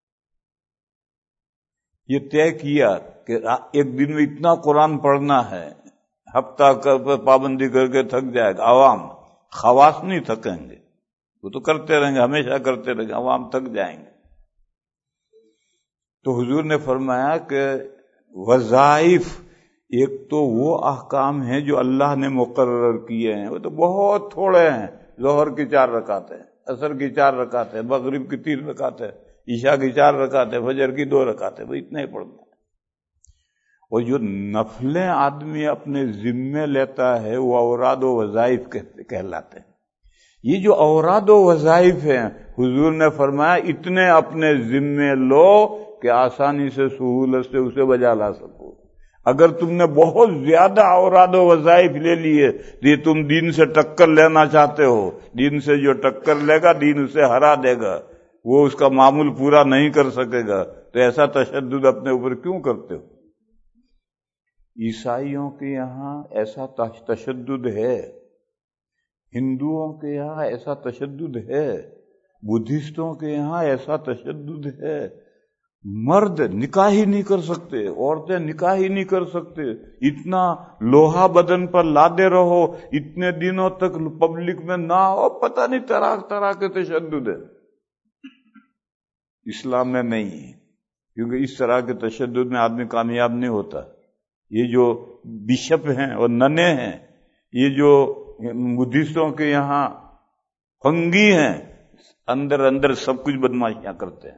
یہ طے کیا کہ ایک دن میں اتنا قرآن پڑھنا ہے، ہفتہ پابندی کر کے تھک جائے گا. عوام خواص نہیں تھکیں گے، وہ تو کرتے رہیں گے، ہمیشہ کرتے رہیں گے، عوام تھک جائیں گے. تو حضور نے فرمایا کہ وظائف ایک تو وہ احکام ہیں جو اللہ نے مقرر کیے ہیں، وہ تو بہت تھوڑے ہیں. ظہر کی چار رکعتیں، عصر کی چار رکعتیں، مغرب کی تین رکعتیں، عشاء کی چار رکعتیں، فجر کی دو رکعتیں، وہ اتنے ہی پڑھنا ہے. اور جو نفلیں آدمی اپنے ذمے لیتا ہے وہ اوراد و وظائف کہلاتے ہیں. یہ جو اوراد و وظائف ہیں حضور نے فرمایا اتنے اپنے ذمے لو کہ آسانی سے سہولت سے اسے بجا لا سکو. اگر تم نے بہت زیادہ اوراد و وظائف لے لیے یہ تم دین سے ٹکر لینا چاہتے ہو، دین سے جو ٹکر لے گا دین اسے ہرا دے گا، وہ اس کا معمول پورا نہیں کر سکے گا. تو ایسا تشدد اپنے اوپر کیوں کرتے ہو؟ عیسائیوں کے یہاں ایسا تشدد ہے، ہندوؤں کے یہاں ایسا تشدد ہے، بدھسٹوں کے یہاں ایسا تشدد ہے. مرد نکاح ہی نہیں کر سکتے، عورتیں نکاح ہی نہیں کر سکتے. اتنا لوہا بدن پر لادے رہو اتنے دنوں تک پبلک میں نہ ہو، پتہ نہیں طرح طرح کے تشدد ہے. اسلام میں نہیں ہے، کیونکہ اس طرح کے تشدد میں آدمی کامیاب نہیں ہوتا. یہ جو بشپ ہیں اور ننے ہیں، یہ جو بدھسٹوں کے یہاں فنگی ہیں، اندر اندر سب کچھ بدماشیاں کرتے ہیں.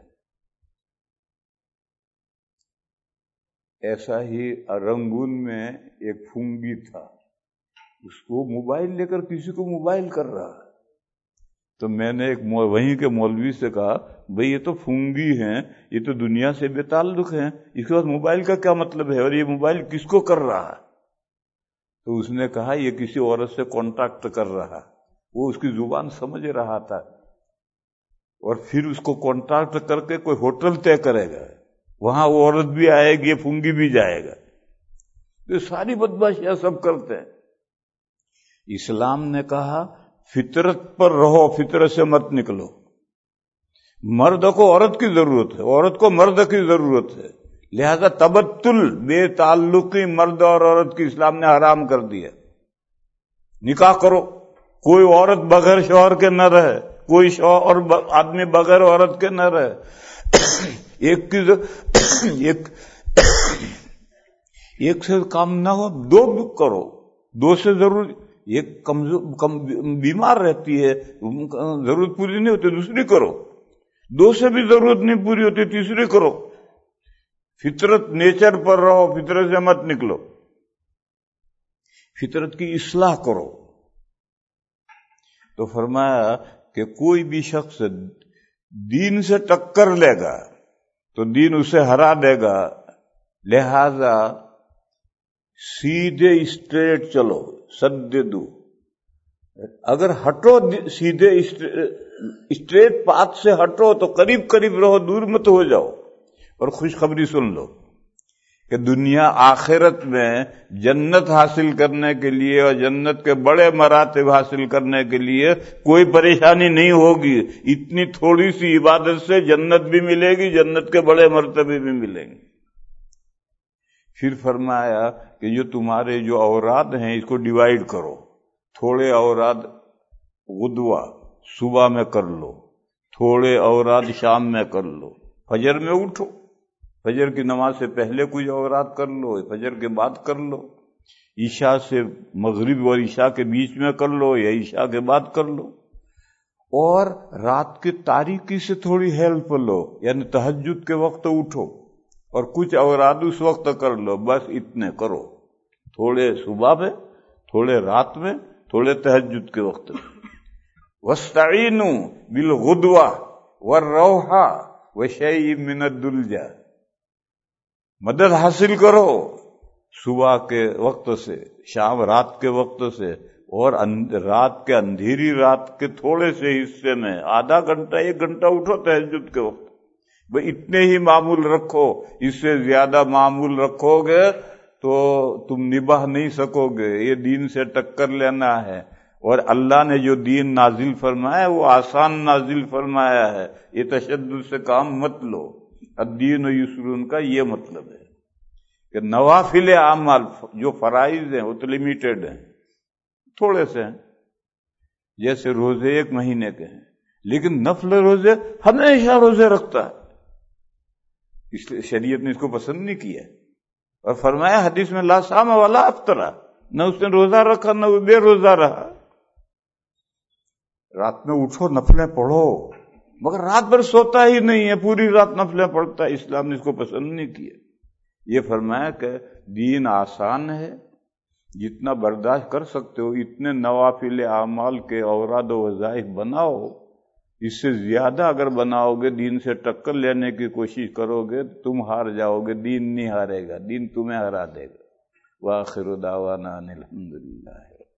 ایسا ہی رنگون میں ایک فنگی تھا، اس کو موبائل لے کر کسی کو موبائل کر رہا ہے. تو میں نے ایک وہیں کے مولوی سے کہا بھئی یہ تو فنگی ہیں، یہ تو دنیا سے بے تعلق ہیں، اس کے بعد موبائل کا کیا مطلب ہے، اور یہ موبائل کس کو کر رہا ہے؟ تو اس نے کہا یہ کسی عورت سے کانٹیکٹ کر رہا. وہ اس کی زبان سمجھ رہا تھا، اور پھر اس کو کانٹیکٹ کر کے کوئی ہوٹل طے کرے گا، وہاں وہ عورت بھی آئے گی، فنگی بھی جائے گا. یہ ساری بدماشیاں سب کرتے ہیں. اسلام نے کہا فطرت پر رہو، فطرت سے مت نکلو. مرد کو عورت کی ضرورت ہے، عورت کو مرد کی ضرورت ہے، لہذا تبتل بے تعلقی مرد اور عورت کی اسلام نے حرام کر دیا. نکاح کرو، کوئی عورت بغیر شوہر کے نہ رہے، کوئی شوہر آدمی بغیر عورت کے نہ رہے. ایک کی ایک ایک سے کام نہ ہو دو کرو، دو سے ضرور. ایک کمزور کم بیمار رہتی ہے، ضرورت پوری نہیں ہوتی، دوسری کرو. دو سے بھی ضرورت نہیں پوری ہوتی، تیسری کرو. فطرت نیچر پر رہو، فطرت سے مت نکلو، فطرت کی اصلاح کرو. تو فرمایا کہ کوئی بھی شخص دین سے ٹکر لے گا تو دین اسے ہرا دے گا. لہذا سیدھے اسٹریٹ چلو، سددو. اگر ہٹو سیدھے اسٹریٹ پاتھ سے ہٹو تو قریب قریب رہو، دور مت ہو جاؤ. اور خوشخبری سن لو کہ دنیا آخرت میں جنت حاصل کرنے کے لیے اور جنت کے بڑے مراتب حاصل کرنے کے لیے کوئی پریشانی نہیں ہوگی. اتنی تھوڑی سی عبادت سے جنت بھی ملے گی، جنت کے بڑے مرتبے بھی ملیں گے. پھر فرمایا کہ جو تمہارے جو اوراد ہیں اس کو ڈیوائیڈ کرو. تھوڑے اوراد غدوہ صبح میں کر لو، تھوڑے اوراد شام میں کر لو. فجر میں اٹھو، فجر کی نماز سے پہلے کچھ اوراد کر لو، فجر کے بعد کر لو. عشاء سے مغرب اور عشاء کے بیچ میں کر لو یا عشاء کے بعد کر لو. اور رات کی تاریکی سے تھوڑی ہیلپ لو، یعنی تہجد کے وقت اٹھو. اور کچھ اوراد اس وقت کر لو، بس اتنے کرو، تھوڑے صبح میں، تھوڑے رات میں، تھوڑے تہجد کے وقت میں۔ وَاسْتَعِينُوا بِالْغُدْوَةِ وَالرَّوْحَةِ وَشَيْءٍ مِّنَ الدُّلْجَةِ، مدد حاصل کرو صبح کے وقت سے، شام رات کے وقت سے، اور رات کے اندھیری رات کے تھوڑے سے حصے میں آدھا گھنٹہ ایک گھنٹہ اٹھو تہجد کے وقت، بھئی اتنے ہی معمول رکھو، اس سے زیادہ معمول رکھو گے تو تم نبھا نہیں سکو گے، یہ دین سے ٹکر لینا ہے۔ اور اللہ نے جو دین نازل فرمایا ہے وہ آسان نازل فرمایا ہے، یہ تشدد سے کام مت لو۔ الدین یسر کا یہ مطلب ہے کہ نوافل اعمال جو فرائض ہیں وہ تو لمیٹڈ ہیں، تھوڑے سے ہیں، جیسے روزے ایک مہینے کے ہیں، لیکن نفل روزے ہمیشہ روزے رکھتا ہے، اس لیے شریعت نے اس کو پسند نہیں کیا، اور فرمایا حدیث میں لا صام ولا افطر، نہ اس نے روزہ رکھا نہ وہ بے روزہ رہا۔ رات میں اٹھو نفلیں پڑھو، مگر رات بھر سوتا ہی نہیں ہے، پوری رات نفلیں پڑھتا ہے، اسلام نے اس کو پسند نہیں کیا۔ یہ فرمایا کہ دین آسان ہے، جتنا برداشت کر سکتے ہو اتنے نوافل اعمال کے اوراد و وظائف بناؤ، اس سے زیادہ اگر بناؤ گے، دین سے ٹکر لینے کی کوشش کرو گے، تم ہار جاؤ گے، دین نہیں ہارے گا، دین تمہیں ہرا دے گا۔ وآخر دعوانا ان الحمدللہ۔